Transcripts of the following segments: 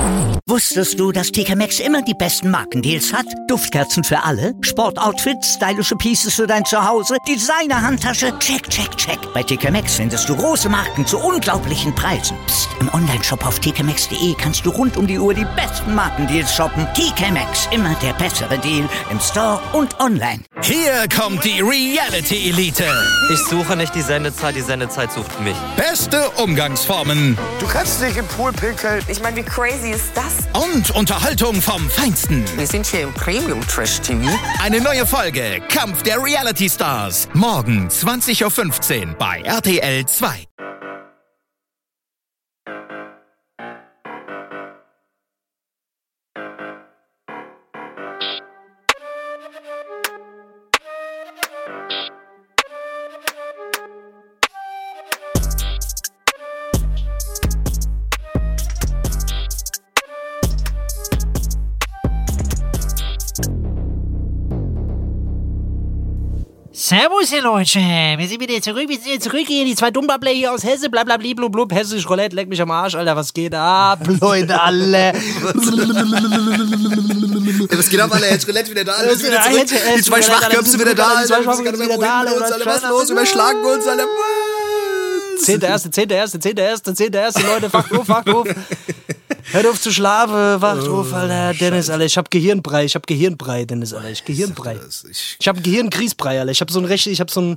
Wusstest du, dass TK Maxx immer die besten Markendeals hat? Duftkerzen für alle, Sportoutfits, stylische Pieces für dein Zuhause, Designer-Handtasche, check, check, check. Bei TK Maxx findest du große Marken zu unglaublichen Preisen. Psst. Im Onlineshop auf tkmaxx.de kannst du rund um die Uhr die besten Markendeals shoppen. TK Maxx, immer der bessere Deal im Store und online. Hier kommt die Reality Elite. Ich suche nicht die Sendezeit sucht mich. Beste Umgangsformen. Du kannst nicht im Pool pinkeln. Ich meine, wie crazy ist das? Und Unterhaltung vom Feinsten. Wir sind hier im Premium-Trash-TV. Eine neue Folge Kampf der Reality Stars. Morgen 20.15 Uhr bei RTL 2. Servus, ihr Leute. Wir sind wieder zurück. Hier. Die zwei Dummbabbler hier aus Hesse. Blablabli, blub. Hessisch Roulette. Leck mich am Arsch, Alter. Was geht ab, Leute, alle? Was geht ab, alle? Hessisch Roulette wieder da. Die zwei Schwachköpfe wieder da. Die zwei Schwachköpfe wieder da. Was los? Überschlagen uns alle. 10.1., Leute. Wacht auf. Hört auf zu schlafen, wacht auf, Alter. Dennis, Alter, ich hab Gehirnbrei, Dennis, Alter. Gehirnbrei. Ich hab Gehirngrießbrei, Alter. Ich hab so einen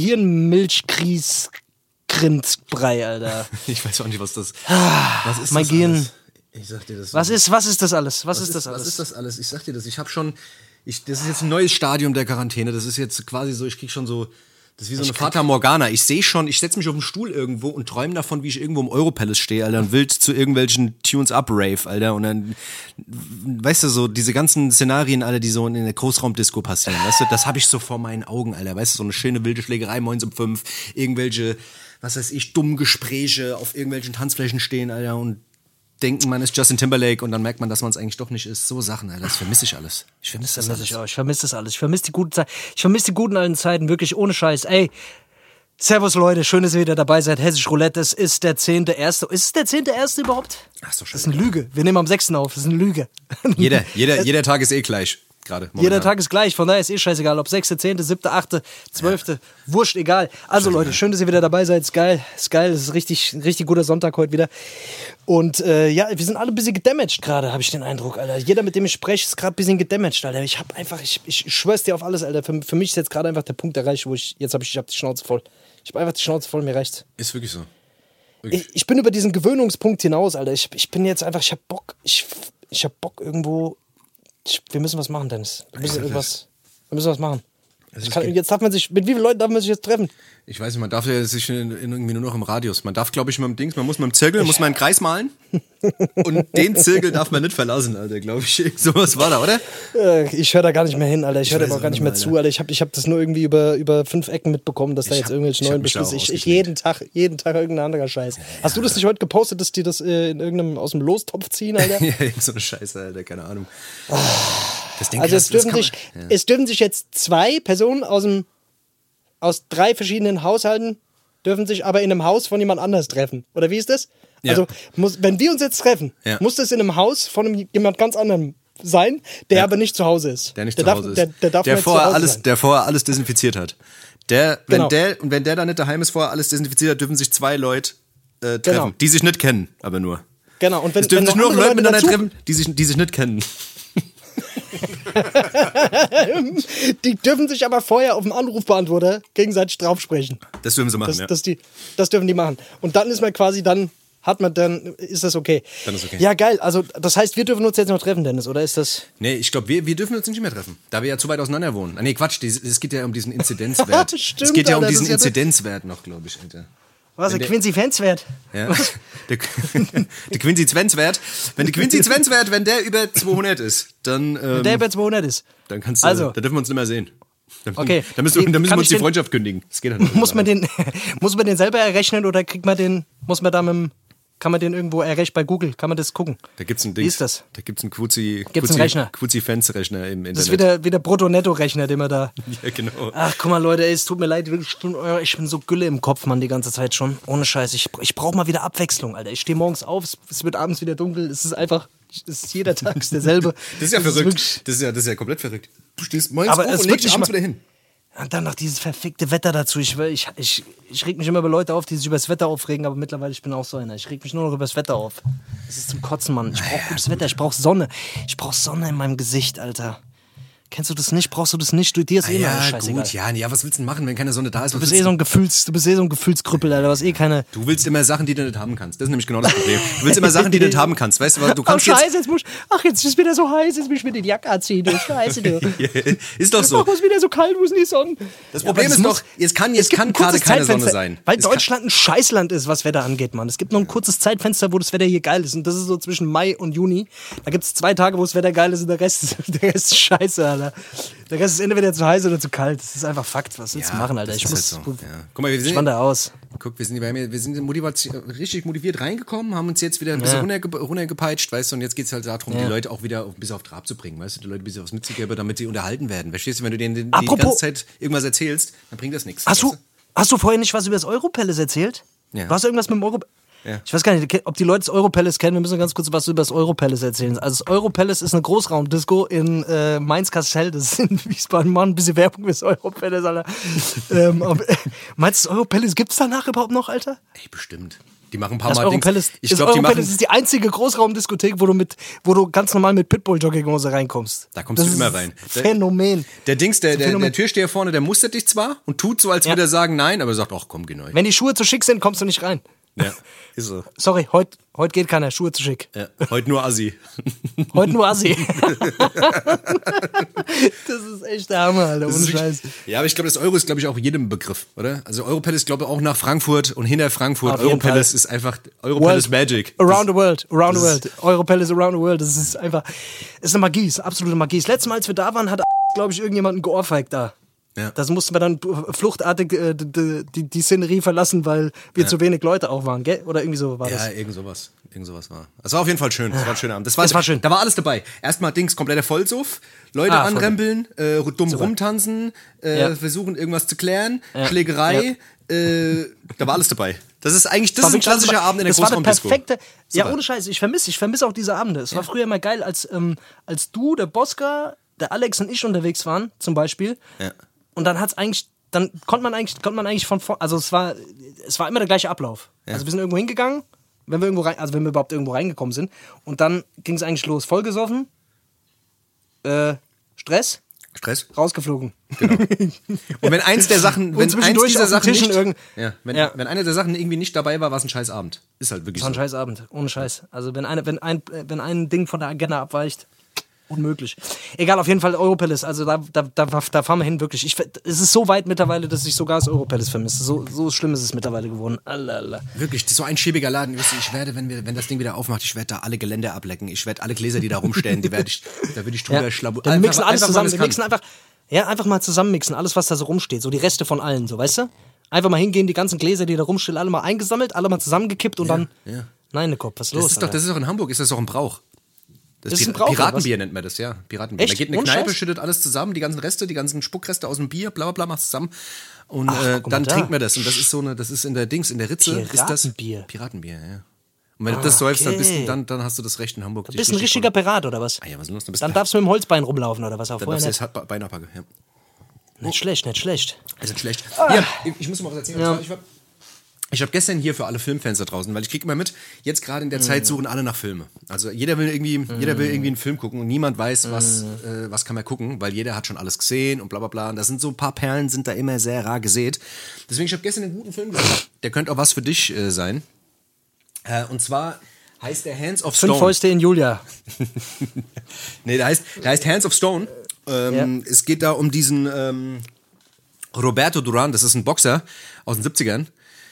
Gehirnmilchgrießgrindbrei, Alter. Ich weiß auch nicht, was das ist. Mein das Gehirn. Alles? Ich sag dir das. Was ist das alles? Was ist das alles? Ich sag dir das. Das ist jetzt ein neues Stadium der Quarantäne. Das ist jetzt quasi so, ich krieg schon so. Das ist wie so eine Fata Morgana. Ich setze mich auf den Stuhl irgendwo und träume davon, wie ich irgendwo im Europalace stehe, Alter, und wild zu irgendwelchen Tunes-Up-Rave, Alter, und dann, weißt du, so diese ganzen Szenarien, Alter, die so in der Großraumdisco passieren, weißt du, das habe ich so vor meinen Augen, Alter, weißt du, so eine schöne wilde Schlägerei morgens um 5, irgendwelche, was weiß ich, dummen Gespräche auf irgendwelchen Tanzflächen stehen, Alter, und denken, man ist Justin Timberlake und dann merkt man, dass man es eigentlich doch nicht ist. So Sachen, Alter, das vermisse ich alles. Ich vermisse das alles. Ich vermisse das alles. Ich vermisse die guten Zeiten. Ich vermisse die guten alten Zeiten, wirklich ohne Scheiß. Ey, servus Leute, schön, dass ihr wieder dabei seid. Hessisch Roulette, es ist der 10.1. Ist es der 10.1. überhaupt? Ach so, schön. Das ist eine Lüge. Wir nehmen am 6. auf, das ist eine Lüge. Jeder Tag ist eh gleich. Gerade. Jeder Tag ist gleich, von daher ist eh scheißegal, ob 6., 10., 7., 8., 12., wurscht, egal. Also Leute, schön, dass ihr wieder dabei seid, ist geil, es ist richtig guter Sonntag heute wieder. Und ja, wir sind alle ein bisschen gedamaged gerade, habe ich den Eindruck, Alter. Jeder, mit dem ich spreche, ist gerade ein bisschen gedamaged, Alter. Ich schwör's dir auf alles, Alter. Für mich ist jetzt gerade einfach der Punkt erreicht, wo ich hab die Schnauze voll. Ich hab einfach die Schnauze voll, mir reicht's. Ist wirklich so. Ich bin über diesen Gewöhnungspunkt hinaus, Alter. Ich bin jetzt einfach, ich hab Bock irgendwo. Wir müssen was machen, Dennis. Wir müssen was machen. Jetzt darf man sich, mit wie vielen Leuten darf man sich jetzt treffen? Ich weiß nicht, man darf ja sich irgendwie nur noch im Radius. Man darf, glaube ich, man muss mit dem Zirkel, muss man einen Kreis malen. Und den Zirkel darf man nicht verlassen, Alter, glaube ich. Sowas war da, oder? Ich höre da gar nicht mehr hin, Alter. Ich höre da auch gar nicht mehr zu, Alter. Ich hab das nur irgendwie über 5 Ecken mitbekommen, dass da jetzt irgendwelche neuen Beschlüsse. Jeden Tag irgendein anderer Scheiß. Hast du das nicht heute gepostet, dass die das in irgendeinem aus dem Lostopf ziehen, Alter? Ja, so eine Scheiße, Alter, keine Ahnung. Also es dürfen sich jetzt 2 Personen aus 3 verschiedenen Haushalten dürfen sich aber in einem Haus von jemand anders treffen. Oder wie ist das? Ja. Also wenn wir uns jetzt treffen, muss das in einem Haus von jemand ganz anderem sein, der aber nicht zu Hause ist. Der nicht zu Hause ist. Der vorher alles desinfiziert hat. Wenn der da nicht daheim ist, vorher alles desinfiziert hat, dürfen sich 2 Leute treffen, die sich nicht kennen, aber nur. Genau. Und es dürfen sich nur noch Leute miteinander treffen, die sich nicht kennen. Die dürfen sich aber vorher auf dem Anrufbeantworter gegenseitig draufsprechen. Das dürfen sie machen, Das dürfen die machen. Und dann ist man quasi, dann ist das okay. Dann ist okay. Ja, geil. Also, das heißt, wir dürfen uns jetzt noch treffen, Dennis, oder ist das? Nee, ich glaube, wir dürfen uns nicht mehr treffen, da wir ja zu weit auseinander wohnen. Nee, Quatsch, es geht ja um diesen Inzidenzwert. Stimmt, es geht ja um Alter, diesen Inzidenzwert noch, glaube ich, Alter. Was, der Quincy-Fans-Wert? Ja, der Quincy-Zwens-Wert. Wenn der Quincy-Zwens-Wert, wenn der über 200 ist, dann... wenn der über 200 ist. Dann dann dürfen wir uns nicht mehr sehen. Okay. Dann müssen wir uns die Freundschaft kündigen. Das geht dann muss man den selber errechnen oder muss man da mit Kann man den irgendwo erreichen bei Google? Kann man das gucken? Da gibt's ein Wie ist das? Da gibt's einen Rechner? Quuzi-Fans-Rechner im Internet. Das ist wie der Brutto-Netto-Rechner, den man da... Ja, genau. Ach, guck mal, Leute, ey, es tut mir leid, ich bin so Gülle im Kopf, Mann, die ganze Zeit schon. Ohne Scheiß. Ich brauche mal wieder Abwechslung, Alter. Ich stehe morgens auf, es wird abends wieder dunkel. Es ist einfach, es ist jeder Tag derselbe. Das ist ja verrückt. Das ist ja komplett verrückt. Du stehst morgens Aber auf es und wird legst dich nicht abends mal- wieder hin. Und dann noch dieses verfickte Wetter dazu. Ich reg mich immer über Leute auf, die sich über das Wetter aufregen, aber mittlerweile, ich bin auch so einer. Ich reg mich nur noch über das Wetter auf. Das ist zum Kotzen, Mann. Ich brauche gutes Wetter, ich brauche Sonne. Ich brauche Sonne in meinem Gesicht, Alter. Kennst du das nicht? Brauchst du das nicht? Dir ist eh immer scheißegal. Gut, ja, was willst du denn machen, wenn keine Sonne da ist? Du bist eh so ein Gefühlskrüppel, Alter, was eh keine... Du willst immer Sachen, die du nicht haben kannst. Das ist nämlich genau das Problem. Du willst immer Sachen, die du nicht haben kannst. Weißt du, du kannst Scheiße, jetzt ist wieder so heiß, jetzt muss ich mir die Jacke anziehen. Du Scheiße, du. Ist doch so. Ach, ist wieder so kalt, wo ist denn die Sonne? Das Problem ist doch, jetzt kann gerade keine Sonne sein. Weil Deutschland ein Scheißland ist, was Wetter angeht, Mann. Es gibt nur ein kurzes Zeitfenster, wo das Wetter hier geil ist. Und das ist so zwischen Mai und Juni. Da gibt es 2 Tage, wo das Wetter geil ist und der Rest ist scheiße, Alter. Der Rest ist entweder zu heiß oder zu kalt. Das ist einfach Fakt. Was willst du machen, Alter? Ich muss. Halt so. Guck mal, ich wandere aus. Guck, wir sind richtig motiviert reingekommen, haben uns jetzt wieder ein bisschen runtergepeitscht, weißt du, und jetzt geht's halt darum, die Leute auch wieder bis auf Trab zu bringen, weißt du, die Leute ein bisschen aufs Mitzigeben, damit sie unterhalten werden. Verstehst du, wenn du denen die ganze Zeit irgendwas erzählst, dann bringt das nichts. Hast du vorher nicht was über das Europalace erzählt? Ja. Du hast irgendwas mit dem Europalace. Ja. Ich weiß gar nicht, ob die Leute das Europalace kennen. Wir müssen ganz kurz was über das Europalace erzählen. Also das Europalace ist eine Großraumdisco in Mainz-Kassel. Das ist in Wiesbaden. Mann, ein bisschen Werbung für das Europalace, Alter. Meinst du, das Europalace gibt's danach überhaupt noch, Alter? Ey, bestimmt. Die machen ein paar Das Mal Europalace, Ich glaube, die machen... ist die einzige Großraumdiskothek, wo du ganz normal mit Pitbull-Jogginghose reinkommst. Da kommst du immer rein. Phänomen. Der Türsteher vorne, der mustert dich zwar und tut so, als würde er sagen nein, aber er sagt, ach komm, geh neu. Wenn die Schuhe zu schick sind, kommst du nicht rein. Ja, ist so. Sorry, heute geht keiner, Schuhe zu schick. Ja, heute nur Assi. Heute nur Assi. Das ist echt der Hammer, Alter, ohne Scheiß. Ja, aber ich glaube, das Euro ist, glaube ich, auch jedem Begriff, oder? Also Europalace, glaube ich, auch nach Frankfurt und hinter Frankfurt. Auf jeden Europalace Fall. ist einfach Europalace Magic. Around the world. Europalace around the world. Das ist einfach, ist eine Magie, ist absolute Magie. Das letzte Mal, als wir da waren, hat, glaube ich, irgendjemanden geohrfeigt da. Ja. Das mussten wir dann fluchtartig die Szenerie verlassen, weil wir zu wenig Leute auch waren, gell? Oder irgendwie so war das. Ja, irgend sowas war. Es war auf jeden Fall schön. Es war ein schöner Abend. Das war schön. Da war alles dabei. Erstmal kompletter Vollsuff. Leute anrempeln, dumm rumtanzen, versuchen irgendwas zu klären, Schlägerei. Da war alles dabei. Das ist ein klassischer Abend in der Großraumdisco. Das war der perfekte. Ja, ohne Scheiß. Ich vermisse auch diese Abende. Es war früher immer geil, als du, der Boska, der Alex und ich unterwegs waren, zum Beispiel. Ja. Und dann konnte man eigentlich von vorne, also es war immer der gleiche Ablauf. Ja. Also wir sind irgendwo hingegangen, wenn wir überhaupt irgendwo reingekommen sind. Und dann ging es eigentlich los. Vollgesoffen, Stress, rausgeflogen. Genau. Und wenn eins dieser Sachen nicht, wenn eine der Sachen irgendwie nicht dabei war, war es ein scheiß Abend. Ist halt wirklich so. War ein scheiß Abend, ohne Scheiß. Also wenn ein Ding von der Agenda abweicht, unmöglich. Egal, auf jeden Fall Europalace. Also da fahren wir hin, wirklich. Es ist so weit mittlerweile, dass ich sogar das Europalace vermisse. So schlimm ist es mittlerweile geworden. Alter. Wirklich, das ist so ein schäbiger Laden. Ich werde, wenn das Ding wieder aufmacht, ich werde da alle Geländer ablecken. Ich werde alle Gläser, die da rumstehen, da würde ich drüber schlabulieren. Wir mixen alles zusammen. Wir mixen einfach mal zusammenmixen. Alles, was da so rumsteht. So die Reste von allen, so, weißt du? Einfach mal hingehen, die ganzen Gläser, die da rumstehen, alle mal eingesammelt, alle mal zusammengekippt und dann... Ja. Nein, Kopf, was ist los? Das ist doch in Hamburg, ist das doch ein Brauch. Das ist ein Brauch, Piratenbier nennt man das, ja. Piratenbier. Echt? Man geht in eine Kneipe, schüttet alles zusammen, die ganzen Reste, die ganzen Spuckreste aus dem Bier, bla bla bla, macht zusammen. Und dann trinkt man das. Und das ist das ist in der Ritze. Piratenbier. Piratenbier, ja. Und wenn du das säufst, dann hast du das Recht in Hamburg. Du bist ein richtiger Pirat, oder was? Ah ja, was ist los? Dann darfst du mit dem Holzbein rumlaufen, oder was? Dann darfst du das Bein abpacken, ja. Nicht schlecht. Also schlecht. Hier, ich muss mal was erzählen. Ja. Ich habe gestern hier für alle Filmfans da draußen, weil ich kriege immer mit, jetzt gerade in der Zeit suchen alle nach Filme. Also jeder will irgendwie einen Film gucken und niemand weiß, was kann man gucken, weil jeder hat schon alles gesehen und bla bla bla. Und da sind so ein paar Perlen, sind da immer sehr rar gesät. Deswegen, ich habe gestern einen guten Film gesehen. Der könnte auch was für dich sein. Und zwar heißt der Hands of Stone. 5 Fäuste in Julia. Nee, der heißt Hands of Stone. Es geht da um diesen Roberto Duran, das ist ein Boxer aus den 70ern.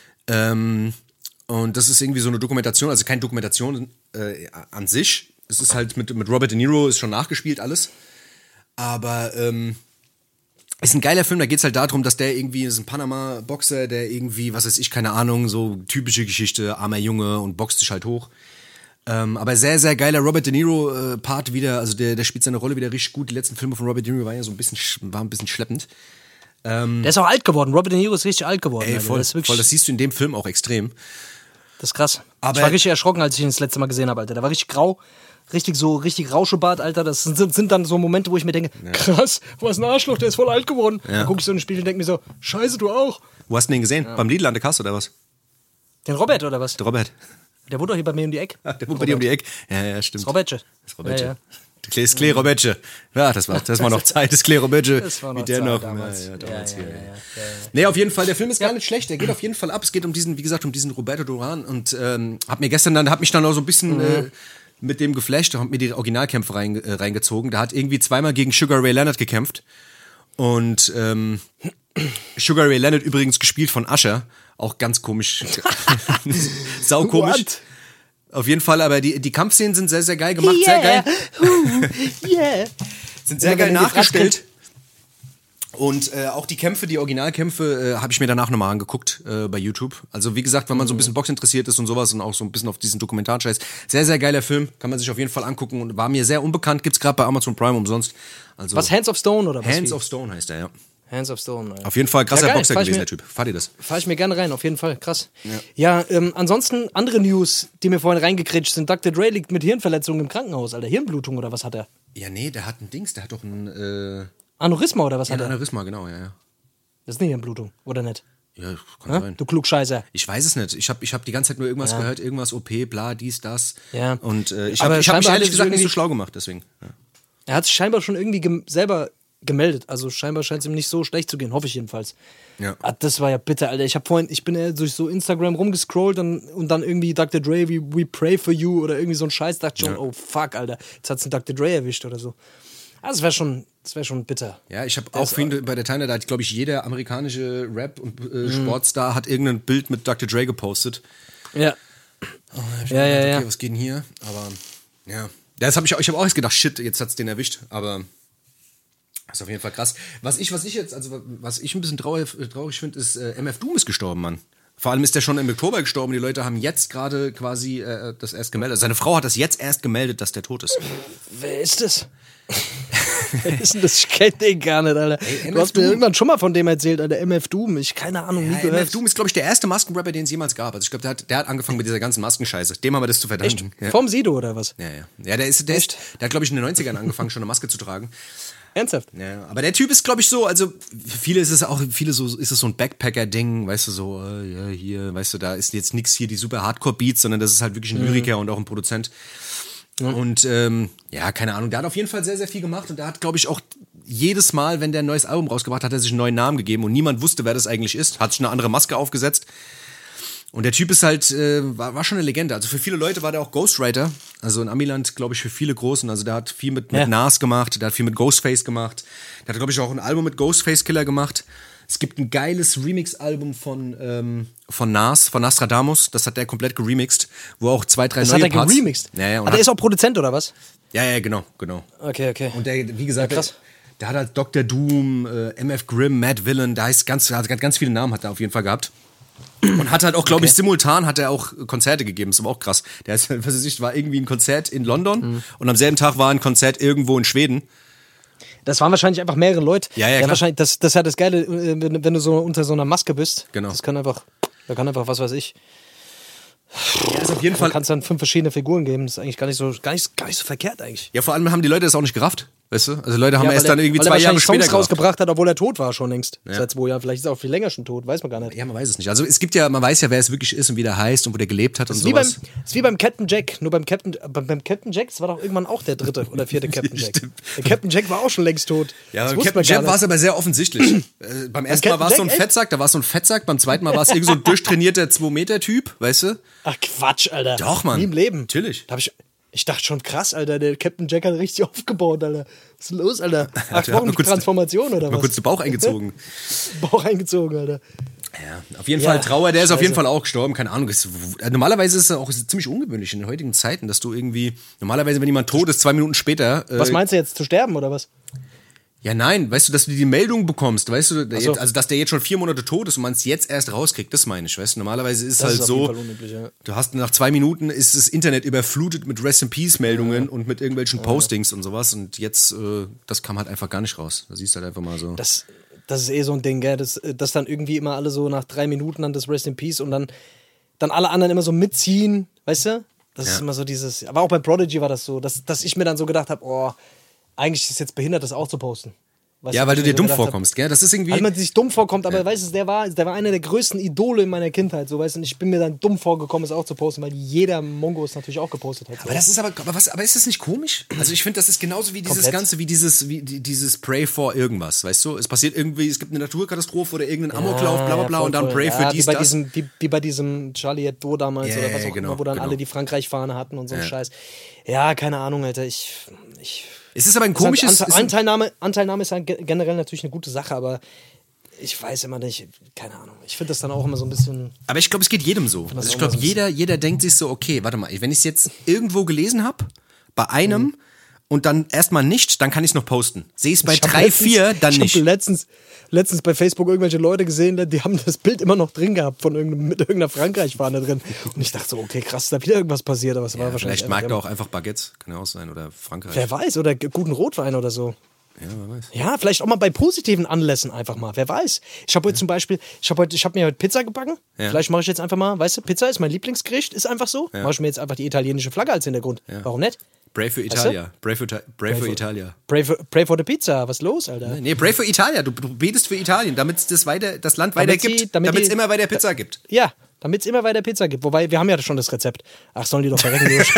Und das ist irgendwie so eine Dokumentation, also keine Dokumentation an sich. Es ist halt mit Robert De Niro, ist schon nachgespielt alles. Aber Ist ein geiler Film, da geht's halt darum, dass der irgendwie, ist ein Panama-Boxer, der irgendwie, was weiß ich, keine Ahnung, so typische Geschichte, armer Junge und boxt sich halt hoch. Aber sehr, sehr geiler Robert De Niro Part wieder, also der spielt seine Rolle wieder richtig gut. Die letzten Filme von Robert De Niro waren ja so ein bisschen schleppend. Der ist auch alt geworden. Robert De Niro ist richtig alt geworden. Ey, voll, das siehst du in dem Film auch extrem. Das ist krass. Aber ich war richtig erschrocken, als ich ihn das letzte Mal gesehen habe, Alter. Der war richtig grau, richtig Rauschebart, Alter. Das sind dann so Momente, wo ich mir denke, krass, was ein Arschloch, der ist voll alt geworden. Ja. Dann gucke ich so in den Spiegel und denke mir so, scheiße, du auch. Wo hast du den gesehen? Beim Lidl an der Kasse oder was? Den Robert oder was? Der Robert. Der wohnt doch hier bei mir um die Ecke. Ach, der wohnt bei dir um die Ecke. Ja, stimmt. Das Robertje. Das Robertje. Ja. Das Klee Robertje. Ja, das war noch Zeit, das Klee Robertje. Das war noch wie der Zeit noch. damals. Damals hier. Nee, auf jeden Fall, der Film ist gar nicht schlecht. Der geht auf jeden Fall ab. Es geht um diesen, wie gesagt, um diesen Roberto Duran. Und hab mich dann auch so ein bisschen mit dem geflasht, hab mir die Originalkämpfe reingezogen. Da hat irgendwie zweimal gegen Sugar Ray Leonard gekämpft. Und Sugar Ray Leonard übrigens gespielt von Usher. Auch ganz komisch. Saukomisch. Auf jeden Fall, aber die Kampfszenen sind sehr, sehr geil gemacht. Sehr geil. Sind sehr geil nachgestellt. Und auch die Originalkämpfe, habe ich mir danach nochmal angeguckt bei YouTube. Also wie gesagt, wenn man so ein bisschen Box interessiert ist und sowas und auch so ein bisschen auf diesen Dokumentarscheiß. Sehr, sehr geiler Film. Kann man sich auf jeden Fall angucken und war mir sehr unbekannt. Gibt's gerade bei Amazon Prime umsonst. Also, was, Hands of Stone oder was? Hands of Stone heißt er, ja. Hands of Stone. Alter. Auf jeden Fall krasser ja, Boxer gewesen, der Typ. Fahrt ihr das? Fahr ich mir gerne rein, auf jeden Fall. Krass. Ja, ansonsten andere News, die mir vorhin reingekritscht sind. Dr. Dre liegt mit Hirnverletzungen im Krankenhaus, Alter. Hirnblutung oder was hat er? Ja, nee, der hat ein Dings, der hat doch ein... Aneurysma oder was hat er? Aneurysma, genau, ja. Das ist eine Hirnblutung, oder nicht? Ja, kann sein. Du Klugscheißer. Ich weiß es nicht. Ich hab die ganze Zeit nur irgendwas gehört, irgendwas OP, bla, dies, das. Ja. Und ich hab mich ehrlich gesagt nicht so schlau gemacht, deswegen. Ja. Er hat sich scheinbar schon irgendwie selber gemeldet. Also scheinbar scheint es ihm nicht so schlecht zu gehen, hoffe ich jedenfalls. Ja. Das war ja bitter, Alter. Ich bin durch so Instagram rumgescrollt und dann irgendwie Dr. Dre, we pray for you oder irgendwie so ein Scheiß. Dachte schon, oh fuck, Alter, jetzt hat's einen Dr. Dre erwischt oder so. Also das wäre schon bitter. Ja, ich habe auch vorhin bei der Timeline, da hat, glaube ich, jeder amerikanische Rap- und Sportstar hat irgendein Bild mit Dr. Dre gepostet. Ja. Oh, okay, was geht denn hier? Aber, ja. Ich habe auch erst gedacht, shit, jetzt hat's den erwischt, aber das ist auf jeden Fall krass. Was ich ein bisschen traurig finde, ist, MF Doom ist gestorben, Mann. Vor allem ist der schon im Oktober gestorben. Die Leute haben jetzt gerade quasi das erst gemeldet. Seine Frau hat das jetzt erst gemeldet, dass der tot ist. Wer ist das? Wer ist denn das? Ich kenne den gar nicht, Alter. Ey, du hast mir irgendwann schon mal von dem erzählt, Alter. MF Doom. Keine Ahnung, nie gehört. MF Doom ist, glaube ich, der erste Maskenrapper, den es jemals gab. Also ich glaube, der hat angefangen mit dieser ganzen Maskenscheiße. Dem haben wir das zu verdanken. Echt? Ja. Vom Sido oder was? Ja. Ja, der hat, glaube ich, in den 90ern angefangen, schon eine Maske zu tragen. Ernsthaft? Ja, aber der Typ ist, glaube ich, so, also für viele ist es so ein Backpacker-Ding, weißt du, so, ja, hier, weißt du, da ist jetzt nichts hier, die super Hardcore-Beats, sondern das ist halt wirklich ein Lyriker und auch ein Produzent. Und ja, keine Ahnung, der hat auf jeden Fall sehr, sehr viel gemacht und der hat, glaube ich, auch jedes Mal, wenn der ein neues Album rausgebracht hat, hat er sich einen neuen Namen gegeben und niemand wusste, wer das eigentlich ist, hat sich eine andere Maske aufgesetzt. Und der Typ ist halt, war schon eine Legende. Also für viele Leute war der auch Ghostwriter. Also in Amiland, glaube ich, für viele Großen. Also der hat viel mit Nas gemacht, der hat viel mit Ghostface gemacht. Der hat, glaube ich, auch ein Album mit Ghostface Killer gemacht. Es gibt ein geiles Remix-Album von Nas, von Nostradamus. Das hat der komplett geremixed, wo auch 2, 3 neue Parts... Das hat er geremixed? Ja. Der ist auch Produzent, oder was? Ja, genau. Okay. Und der, wie gesagt, ja, krass. Der hat halt Dr. Doom, MF Grimm, Mad Villain, da ist ganz viele Namen hat er auf jeden Fall gehabt. Und hat halt auch, glaube ich, simultan hat er auch Konzerte gegeben. Das ist aber auch krass. Der ist, was weiß ich, war irgendwie ein Konzert in London und am selben Tag war ein Konzert irgendwo in Schweden. Das waren wahrscheinlich einfach mehrere Leute. Ja, klar. Wahrscheinlich, das ist ja das Geile, wenn du so unter so einer Maske bist. Genau. Da kann einfach, was weiß ich. Ja, ist auf jeden Fall. Du kannst dann 5 verschiedene Figuren geben. Das ist eigentlich gar nicht so verkehrt eigentlich. Ja, vor allem haben die Leute das auch nicht gerafft. Weißt du? Also Leute haben erst dann irgendwie 2 Jahre später Songs rausgebracht hat, obwohl er tot war schon längst. Ja. Seit 2 Jahren. Vielleicht ist er auch viel länger schon tot. Weiß man gar nicht. Ja, man weiß es nicht. Also es gibt ja, man weiß ja, wer es wirklich ist und wie der heißt und wo der gelebt hat und sowas. Ist wie beim Captain Jack. Nur beim Captain Jack, das war doch irgendwann auch der 3. oder 4. Captain Jack. Der Captain Jack war auch schon längst tot. Ja, beim Captain Jack war es aber sehr offensichtlich. Beim ersten Mal war es so ein Fettsack, beim zweiten Mal war es irgendwie so ein durchtrainierter 2-Meter-Typ, weißt du? Ach Quatsch, Alter. Doch, Mann. Nie im Leben. Natürlich. Ich dachte schon krass, Alter, der Captain Jack hat richtig aufgebaut, Alter. Was ist denn los, Alter? 8 Wochen Transformation oder was? Mal kurz den Bauch eingezogen. Alter. Ja, auf jeden Fall Trauer, der ist auf jeden Fall auch gestorben, keine Ahnung. Normalerweise ist es auch ziemlich ungewöhnlich in den heutigen Zeiten, dass du irgendwie, normalerweise, wenn jemand tot ist, 2 Minuten später... was meinst du jetzt, zu sterben oder was? Ja, nein, weißt du, dass du die Meldung bekommst, weißt du, also dass der jetzt schon 4 Monate tot ist und man es jetzt erst rauskriegt, das meine ich, weißt du, normalerweise ist es halt ist auf so, jeden Fall unüblich, ja. du hast nach 2 Minuten ist das Internet überflutet mit Rest-in-Peace-Meldungen und mit irgendwelchen Postings und sowas und jetzt, das kam halt einfach gar nicht raus, da siehst du halt einfach mal so. Das ist eh so ein Ding, gell, dass dann irgendwie immer alle so nach 3 Minuten dann das Rest in Peace und dann alle anderen immer so mitziehen, weißt du? Das ist immer so dieses, aber auch bei Prodigy war das so, dass ich mir dann so gedacht habe, oh, eigentlich ist es jetzt behindert, das auch zu posten. Weißt Ja, weil du dir dumm gedacht vorkommst, gell? Das ist irgendwie. Weil man sich dumm vorkommt, aber weißt du, der war einer der größten Idole in meiner Kindheit, so weißt du, und ich bin mir dann dumm vorgekommen, es auch zu posten, weil jeder Mongo es natürlich auch gepostet hat. So. Aber das ist aber ist das nicht komisch? Also ich finde, das ist genauso wie dieses Komplett. Ganze, wie dieses Pray for irgendwas, weißt du? Es passiert irgendwie, es gibt eine Naturkatastrophe oder irgendeinen Amoklauf, bla bla bla und dann Pray für dies, das. Wie bei diesem Charlie Hebdo damals oder was auch immer, wo dann alle die Frankreich-Fahne hatten und so ein Scheiß. Ja, keine Ahnung, Alter, Es ist aber ein komisches... Anteilnahme ist ja generell natürlich eine gute Sache, aber ich weiß immer nicht, keine Ahnung. Ich finde das dann auch immer so ein bisschen... Aber ich glaube, es geht jedem so. Also ich glaube, jeder denkt sich so, okay, warte mal, wenn ich es jetzt irgendwo gelesen habe, bei einem und dann erstmal nicht, dann kann ich es noch posten. Sehe ich es bei 3, 4, dann nicht. Ich habe letztens bei Facebook irgendwelche Leute gesehen, die haben das Bild immer noch drin gehabt mit irgendeiner Frankreich-Fahne drin. Und ich dachte so, okay, krass, ist da wieder irgendwas passiert, aber es war wahrscheinlich... Vielleicht mag er auch einfach Baguettes, kann ja auch sein, oder Frankreich. Wer weiß, oder guten Rotwein oder so. Ja, wer weiß. Ja, vielleicht auch mal bei positiven Anlässen einfach mal, wer weiß. Ich habe heute zum Beispiel, ich hab mir heute Pizza gebacken. Ja. Vielleicht mache ich jetzt einfach mal, weißt du, Pizza ist mein Lieblingsgericht, ist einfach so. Mache ich mir jetzt einfach die italienische Flagge als Hintergrund. Ja. Warum nicht? Pray for Italia. Weißt du? Pray for Italia. Pray for the Pizza. Was ist los, Alter? Nee, pray for Italia. Du betest für Italien, damit es das Land weiter gibt. Damit es immer weiter Pizza gibt. Ja, damit es immer weiter Pizza gibt. Wobei, wir haben ja schon das Rezept. Ach, sollen die doch verrecken, die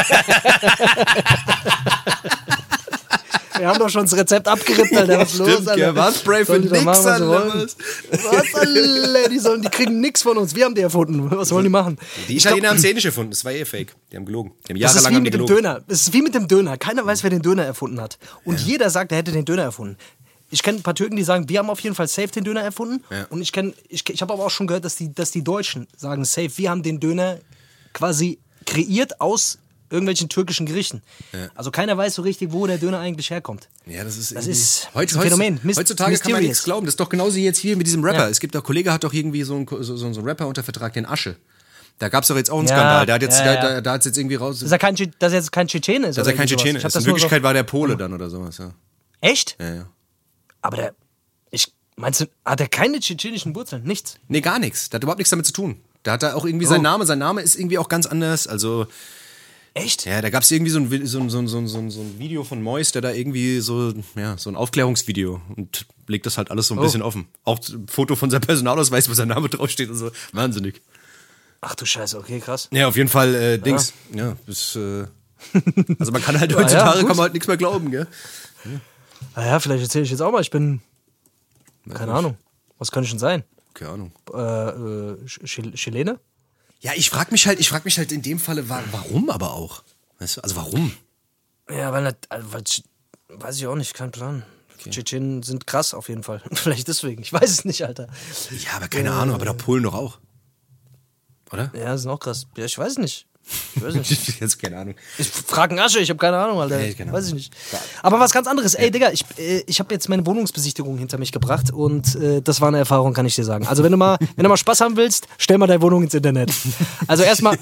Wir haben doch schon das Rezept abgerippt, Alter. Was ist los, Alter? Ja, was? Pray for nix, Alter. Was, Alter? Die kriegen nix von uns. Wir haben die erfunden. Was wollen die machen? Die Italiener haben es eh nicht erfunden. Das war eh fake. Die haben gelogen. Die haben jahrelang das ist wie mit dem Döner. Das ist wie mit dem Döner. Keiner weiß, wer den Döner erfunden hat. Und jeder sagt, er hätte den Döner erfunden. Ich kenne ein paar Türken, die sagen, wir haben auf jeden Fall safe den Döner erfunden. Ja. Und ich habe aber auch schon gehört, dass die Deutschen sagen safe, wir haben den Döner quasi kreiert aus irgendwelchen türkischen Gerichten. Ja. Also keiner weiß so richtig, wo der Döner eigentlich herkommt. Ja, das ist ein Phänomen. Heutzutage kann man nichts glauben. Das ist doch genauso wie jetzt hier mit diesem Rapper. Ja. Es gibt doch, Kollege hat doch irgendwie so einen Rapper unter Vertrag, den Asche. Da gab es doch jetzt auch einen Skandal. Da hat es jetzt irgendwie raus... Dass er jetzt kein Tschetschene ist? Dass er kein Tschetschene ist. In Wirklichkeit war der Pole dann oder sowas, ja. Echt? Ja. Aber meinst du, hat er keine tschetschenischen Wurzeln? Nichts? Nee, gar nichts. Der hat überhaupt nichts damit zu tun. Da hat er auch irgendwie seinen Namen. Sein Name ist irgendwie auch ganz anders. Also... Echt? Ja, da gab es irgendwie so ein Video von Mois, der da irgendwie so ein Aufklärungsvideo und legt das halt alles so ein bisschen offen. Auch ein Foto von seinem Personalausweis, wo sein Name draufsteht und so. Wahnsinnig. Ach du Scheiße, okay, krass. Ja, auf jeden Fall, Dings. Ja, also man kann halt heutzutage kann man halt nichts mehr glauben, gell? Naja, vielleicht erzähle ich jetzt auch mal, ich bin, keine Ahnung, was kann ich denn sein? Keine Ahnung. Chilene? Ja, ich frag mich halt in dem Falle, warum aber auch? Weißt du, also warum? Ja, weil weiß ich auch nicht, kein Plan. Okay. Tschetschenen sind krass auf jeden Fall. Vielleicht deswegen, ich weiß es nicht, Alter. Ja, aber keine Ahnung, aber der Polen doch auch. Oder? Ja, sind auch krass. Ja, ich weiß nicht. Jetzt keine Ahnung. Ich frage einen Asche, ich habe keine Ahnung, Alter. Weiß ich nicht. Aber was ganz anderes. Ey, Digga, ich habe jetzt meine Wohnungsbesichtigung hinter mich gebracht und das war eine Erfahrung, kann ich dir sagen. Also wenn du mal Spaß haben willst, stell mal deine Wohnung ins Internet. Also erstmal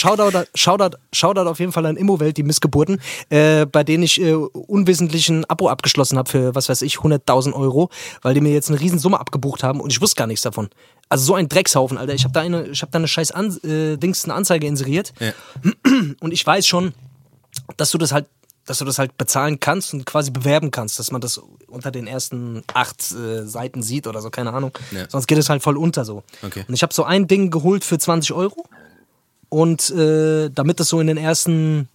Shoutout auf jeden Fall an Immowelt, die Missgeburten, bei denen ich unwissentlich ein Abo abgeschlossen habe für, was weiß ich, 100.000 €, weil die mir jetzt eine Riesensumme abgebucht haben und ich wusste gar nichts davon. Also so ein Dreckshaufen, Alter. Ich hab da eine scheiß eine Anzeige inseriert. Ja. Und ich weiß schon, dass du das halt bezahlen kannst und quasi bewerben kannst, dass man das unter den ersten 8 Seiten sieht oder so, keine Ahnung. Ja. Sonst geht es halt voll unter so. Okay. Und ich habe so ein Ding geholt für 20 € und damit das so in den ersten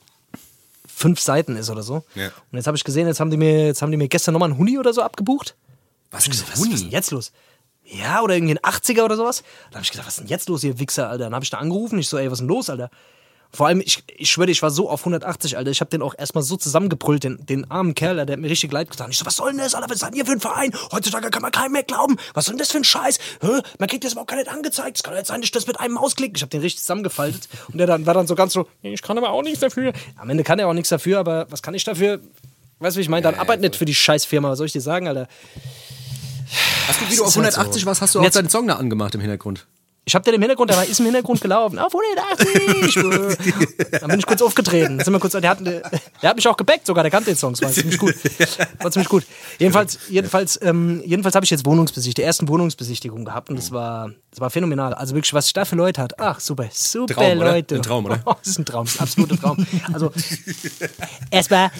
5 Seiten ist oder so. Ja. Und jetzt habe ich gesehen, jetzt haben die mir gestern nochmal einen Huni oder so abgebucht. Was ist denn jetzt los? Ja, oder irgendwie ein 80er oder sowas. Da habe ich gedacht, was ist denn jetzt los, ihr Wichser, Alter? Dann habe ich da angerufen, ich so, ey, was ist denn los, Alter? Vor allem, ich schwöre, ich war so auf 180, Alter. Ich habe den auch erstmal so zusammengebrüllt, den armen Kerl, der hat mir richtig leid getan. Ich so, was soll denn das, Alter? Was ist denn hier für ein Verein? Heutzutage kann man keinem mehr glauben. Was soll denn das für ein Scheiß? Man kriegt das überhaupt gar nicht angezeigt. Es kann jetzt sein, dass ich das mit einem ausklicke. Ich habe den richtig zusammengefaltet. Und der war dann so ganz so, ich kann aber auch nichts dafür. Am Ende kann er auch nichts dafür, aber was kann ich dafür? Weißt du, wie ich meine? Dann arbeit nicht für die Scheißfirma. Was soll ich dir sagen, Alter? Hast du, wie du auf 180 warst, hast du auch deinen Song da angemacht im Hintergrund? Ich hab den im Hintergrund, ist im Hintergrund gelaufen. Auf 180! Dann bin ich kurz aufgetreten. Sind wir kurz, der hat mich auch gebackt sogar, der kannte den Song. Das war ziemlich gut. Jedenfalls habe ich jetzt der ersten Wohnungsbesichtigung gehabt und das war phänomenal. Also wirklich, was ich da für Leute hatte. Ach, super Traum, Leute. Ein Traum, oder? Oh, das ist ein Traum, das ist ein absoluter Traum. Also, erstmal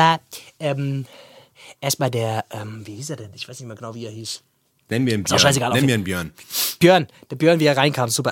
der, wie hieß er denn? Ich weiß nicht mehr genau, wie er hieß. Nenn mir einen Björn. Scheißegal, Nenn mir einen Björn. Der Björn, wie er reinkam, super.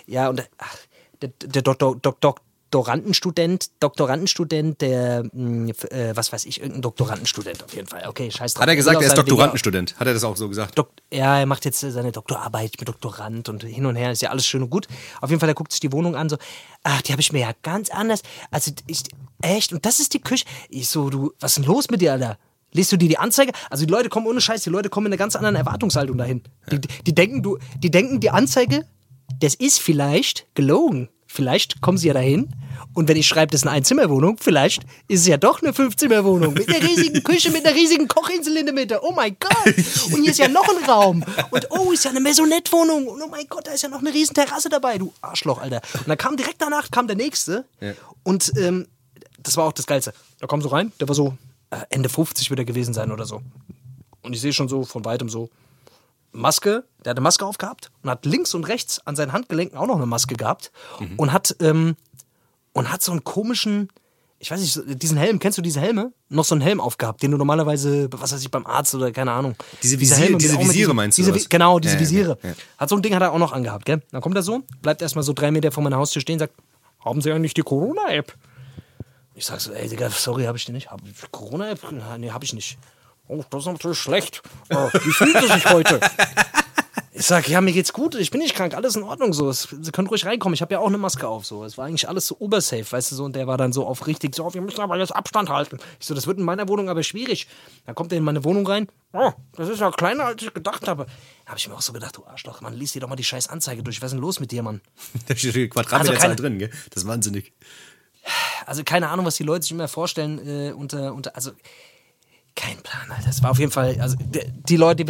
Der Doktorandenstudent, der, was weiß ich, irgendein Doktorandenstudent auf jeden Fall. Okay, scheiß drauf. Hat er gesagt, er ist Doktorandenstudent? Hat er das auch so gesagt? Ja, er macht jetzt seine Doktorarbeit mit Doktorand und hin und her, ist ja alles schön und gut. Auf jeden Fall, der guckt sich die Wohnung an, so, die habe ich mir ja ganz anders, also echt, und das ist die Küche. Ich so, was ist denn los mit dir, Alter? Liest du dir die Anzeige? Also die Leute kommen ohne Scheiß, die Leute kommen in einer ganz anderen Erwartungshaltung dahin. Die denken, die Anzeige, das ist vielleicht gelogen. Vielleicht kommen sie ja dahin und wenn ich schreibe, das ist eine Einzimmerwohnung, vielleicht ist es ja doch eine 5-Zimmerwohnung mit einer riesigen Küche, mit einer riesigen Kochinsel in der Mitte. Oh mein Gott! Und hier ist ja noch ein Raum. Und ist ja eine Maisonette-Wohnung. Und oh mein Gott, da ist ja noch eine riesen Terrasse dabei, du Arschloch, Alter. Und dann direkt danach der Nächste. Ja. Und das war auch das Geilste. Da kam so rein, der war so Ende 50 wird er gewesen sein oder so. Und ich sehe schon so von weitem so Maske, der hat eine Maske aufgehabt und hat links und rechts an seinen Handgelenken auch noch eine Maske gehabt und hat so einen komischen, ich weiß nicht, diesen Helm, kennst du diese Helme? Noch so einen Helm aufgehabt, den du normalerweise, was weiß ich, beim Arzt oder keine Ahnung. Diese Visiere meinst du? Genau, diese Visiere. Ja. So ein Ding hat er auch noch angehabt, gell? Dann kommt er so, bleibt erstmal so 3 Meter vor meiner Haustür stehen, sagt, haben Sie eigentlich die Corona-App? Ich sag so, ey, Digga, sorry, hab ich die nicht. Corona-App? Nee, hab ich nicht. Oh, das ist natürlich schlecht. Wie fühlt es sich heute? Ich sag, ja, mir geht's gut, ich bin nicht krank, alles in Ordnung so. Sie können ruhig reinkommen, ich habe ja auch eine Maske auf. So. Es war eigentlich alles so obersafe, weißt du so. Und der war dann so auf richtig, so, wir müssen aber jetzt Abstand halten. Ich so, das wird in meiner Wohnung aber schwierig. Dann kommt er in meine Wohnung rein. Oh, das ist ja kleiner, als ich gedacht habe. Da habe ich mir auch so gedacht, du Arschloch, Mann, lies dir doch mal die scheiß Anzeige durch. Was ist denn los mit dir, Mann? Da steht die Quadratmeterzahl drin, gell? Das ist wahnsinnig. Also keine Ahnung, was die Leute sich immer vorstellen also kein Plan, Alter. Das war auf jeden Fall, also die Leute,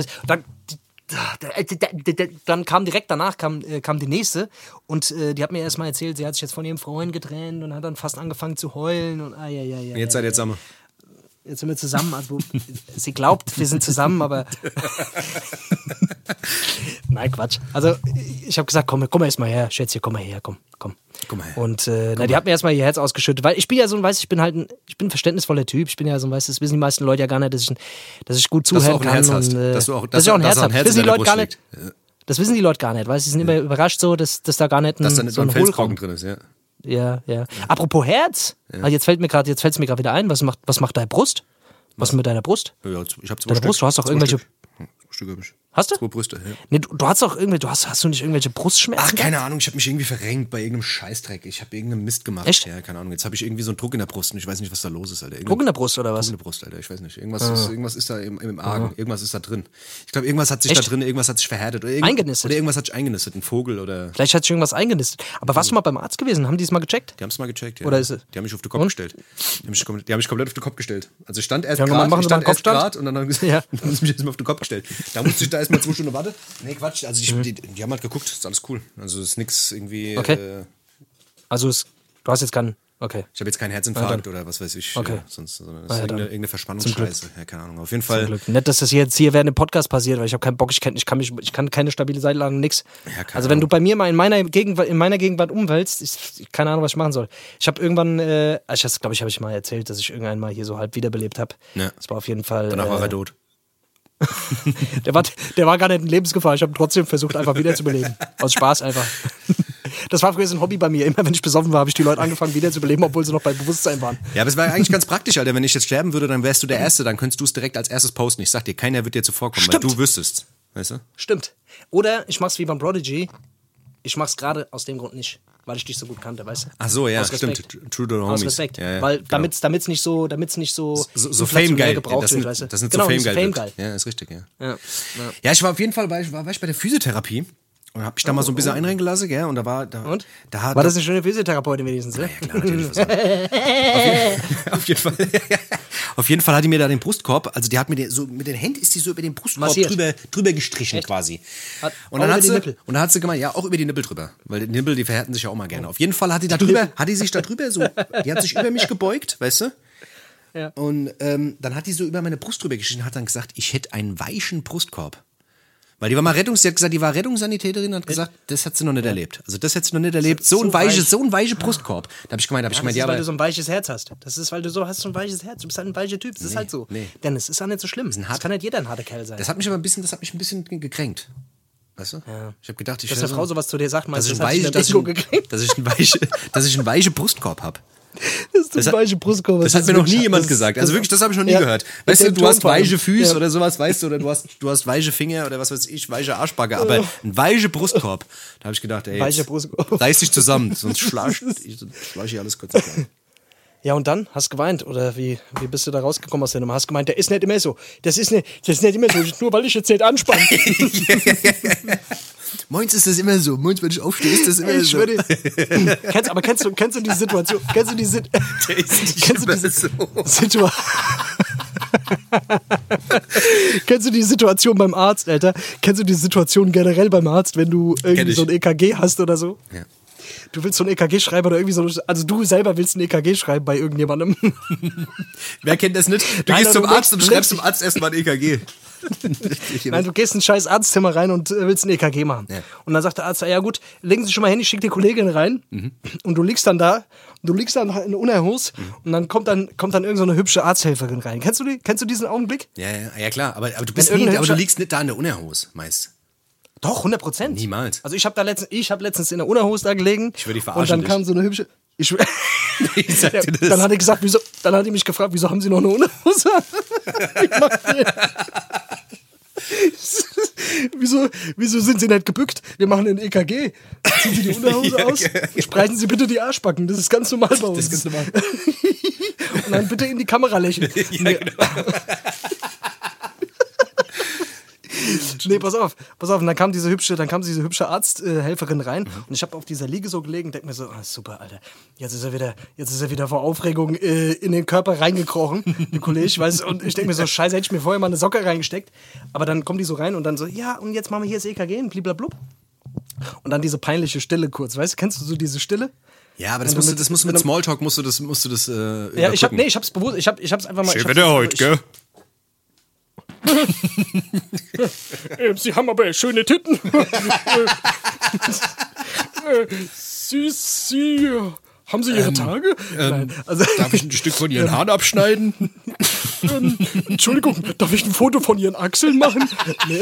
dann kam direkt danach kam die nächste und die hat mir erstmal erzählt, sie hat sich jetzt von ihrem Freund getrennt und hat dann fast angefangen zu heulen und Jetzt seid ihr zusammen. Jetzt sind wir zusammen, also sie glaubt, wir sind zusammen, aber nein, Quatsch. Also ich habe gesagt, komm erst mal her, Schätzchen, komm mal her, komm. Komm mal her. Und die hat mir erstmal ihr Herz ausgeschüttet, weil ich bin ja so ein, ich bin ein verständnisvoller Typ, ich bin ja so ein, das wissen die meisten Leute ja gar nicht, dass ich gut zuhören kann. Dass du auch ein Herz hast. Das wissen die Leute gar nicht. Das wissen die Leute gar nicht, weißt du, sie sind immer überrascht so, dass da gar nicht dass da nicht so ein Felskragen drin ist, ja. Ja. Apropos Herz, also jetzt fällt es mir gerade wieder ein, was macht deine Brust? Was mit deiner Brust? Ja, ich habe 2 Deine Stück. Brust, du hast doch irgendwelche... 2 Stück habe ich. Hast du? 2 Brüste, ja. Nee, du hast doch hast du nicht irgendwelche Brustschmerzen? Ach, keine Ahnung, ich habe mich irgendwie verrenkt bei irgendeinem Scheißdreck. Ich habe irgendeinen Mist gemacht. Echt? Ja, keine Ahnung. Jetzt habe ich irgendwie so einen Druck in der Brust und ich weiß nicht, was da los ist, Alter. Druck in der Brust oder was? Druck in der Brust, Alter. Ich weiß nicht. Irgendwas ist da im Argen. Irgendwas ist da drin. Ich glaube, irgendwas hat sich da drin, irgendwas hat sich verhärtet. Eingenistet? Oder irgendwas hat sich eingenistet. Ein Vogel oder... Vielleicht hat sich irgendwas eingenistet. Aber warst du mal beim Arzt gewesen? Haben die es mal gecheckt? Die haben es mal gecheckt, ja. Oder ist es? Die haben mich auf den Kopf gestellt. Die haben mich komplett auf den Kopp gestellt. Also ich stand erst gerade und dann haben sie mich erstmal auf den Kopf gestellt. Da musste ich da erstmal 2 Stunden warten. Nee, Quatsch. Also die haben halt geguckt, ist alles cool. Also ist nix irgendwie... Okay. Also du hast jetzt keinen... Okay. Ich habe jetzt keinen Herzinfarkt oder was weiß ich. Okay. Sondern es ist irgendeine Verspannungsscheiße. Ja, keine Ahnung. Auf jeden Fall. Nicht, dass das jetzt hier während dem Podcast passiert, weil ich habe keinen Bock, ich kann keine stabile Seitenlage, nix. Ja, also wenn du bei mir mal in meiner Gegenwart umwälzt, ich keine Ahnung, was ich machen soll. Ich habe irgendwann, habe ich mal erzählt, dass ich irgendwann mal hier so halb wiederbelebt habe. Ja. Das war auf jeden Fall... Danach war er tot. der war gar nicht in Lebensgefahr. Ich habe trotzdem versucht, einfach wiederzubeleben. Aus Spaß einfach. Das war früher so ein Hobby bei mir. Immer wenn ich besoffen war, habe ich die Leute angefangen wiederzubeleben, obwohl sie noch bei Bewusstsein waren. Ja, aber es war eigentlich ganz praktisch, Alter. Wenn ich jetzt sterben würde, dann wärst du der Erste. Dann könntest du es direkt als erstes posten. Ich sag dir, keiner wird dir zuvorkommen, weil du wüsstest. Weißt du? Stimmt. Oder ich mach's wie beim Prodigy. Ich mach's gerade aus dem Grund nicht, weil ich dich so gut kannte, weißt du? Ach so, ja, stimmt. True to the Homies. Aus Respekt. Ja, weil damit's nicht so Fame-geil gebraucht wird, weißt du? Das sind so Fame-geil. Ja, ist richtig, ja. Ja, ich war auf jeden Fall war ich bei der Physiotherapie und hab mich da mal so ein bisschen einrennen gelassen, gell? Und da war das eine schöne Physiotherapeutin wenigstens, ne? Ja, klar, natürlich. Auf jeden Fall. Auf jeden Fall hat die mir da den Brustkorb, also die hat mir den, so mit den Händen ist die so über den Brustkorb drüber gestrichen quasi. Und dann hat sie gemeint, ja, auch über die Nippel drüber, weil die Nippel, die verhärten sich ja auch mal gerne. Auf jeden Fall hat die sich da drüber so, die hat sich über mich gebeugt, weißt du? Ja. Und dann hat die so über meine Brust drüber gestrichen und hat dann gesagt, ich hätte einen weichen Brustkorb. Weil die war mal sie hat gesagt, die war Rettungssanitäterin und hat gesagt, das hat sie noch nicht erlebt. Also das hat sie noch nicht erlebt. So ein weicher Brustkorb. Da habe ich gemeint, das ist, weil du so ein weiches Herz hast. Das ist, weil du so ein weiches Herz. Du bist halt ein weicher Typ. Das ist halt so. Nee. Denn es ist ja nicht so schlimm. Das kann nicht jeder ein harter Kerl sein. Das hat mich ein bisschen gekränkt. Weißt du? Ja. Ich habe gedacht, dass eine Frau sowas zu dir sagt, meinst dass ich einen weichen Brustkorb habe. Das weiche Brustkorb. Das hat mir noch nie jemand gesagt. Also wirklich, das habe ich noch nie gehört. Weißt du, du hast weiche Füße oder sowas, weißt du, oder du hast weiche Finger oder was weiß ich, weiche Arschbacke, aber ein weicher Brustkorb. Da habe ich gedacht, ey, reiß dich zusammen, sonst schlag ich alles kurz zusammen. Ja, und dann? Hast du geweint? Oder wie bist du da rausgekommen aus der Nummer? Hast du gemeint, der ist nicht immer so. Das ist nicht immer so, nur weil ich jetzt nicht anspanne. Moins ist das immer so. Moins, wenn ich aufstehe, ist das immer so. Kennst du diese Situation? Kennst du diese Situation? Kennst du die Situation beim Arzt, Alter? Kennst du die Situation generell beim Arzt, wenn du irgendwie so ein EKG hast oder so? Ja. Du willst so ein EKG schreiben oder irgendwie so, also du selber willst ein EKG schreiben bei irgendjemandem. Wer kennt das nicht? Du gehst zum Arzt und schreibst zum Arzt erstmal ein EKG. Nein, du gehst in ein scheiß Arztzimmer rein und willst ein EKG machen. Ja. Und dann sagt der Arzt, ja gut, legen Sie schon mal hin, ich schicke die Kollegin rein. Und du liegst dann da, in Unerhos und dann kommt dann irgend so eine hübsche Arzthelferin rein. Kennst du diesen Augenblick? Ja klar, aber du liegst nicht da in der Unerhos meist. Doch, 100%. Niemals. Also ich habe letztens in der Unerhose da gelegen. Ich würde dich verarschen. Und dann kam so eine hübsche... Dann hat er gesagt, dann hat er mich gefragt, wieso haben Sie noch eine Unerhose? Wieso sind Sie nicht gebückt? Wir machen ein EKG. Ziehen Sie die Unterhose aus? Sprechen Sie bitte die Arschbacken. Das ist ganz normal bei uns. Das ist ganz normal. Und dann bitte in die Kamera lächeln. Ja, genau. Nee, pass auf. Und dann kam diese hübsche Arzthelferin rein und ich habe auf dieser Liege so gelegen und denke mir so, super, Alter, jetzt ist er wieder vor Aufregung in den Körper reingekrochen, der Kollege, weißt du, und ich denke mir so, scheiße, hätte ich mir vorher mal eine Socke reingesteckt, aber dann kommt die so rein und dann so, ja, und jetzt machen wir hier das EKG und bliblablub. Und dann diese peinliche Stille kurz, weißt du, kennst du so diese Stille? Ja, aber das musst du mit Smalltalk musst du das ja, ich hab's bewusst, ich hab's einfach mal... Schön Wetter heute, gell? Sie haben aber schöne Titten. Sie haben Sie Ihre Tage? Nein. Also, darf ich ein Stück von Ihren Haaren abschneiden? Entschuldigung, darf ich ein Foto von Ihren Achseln machen? Nee.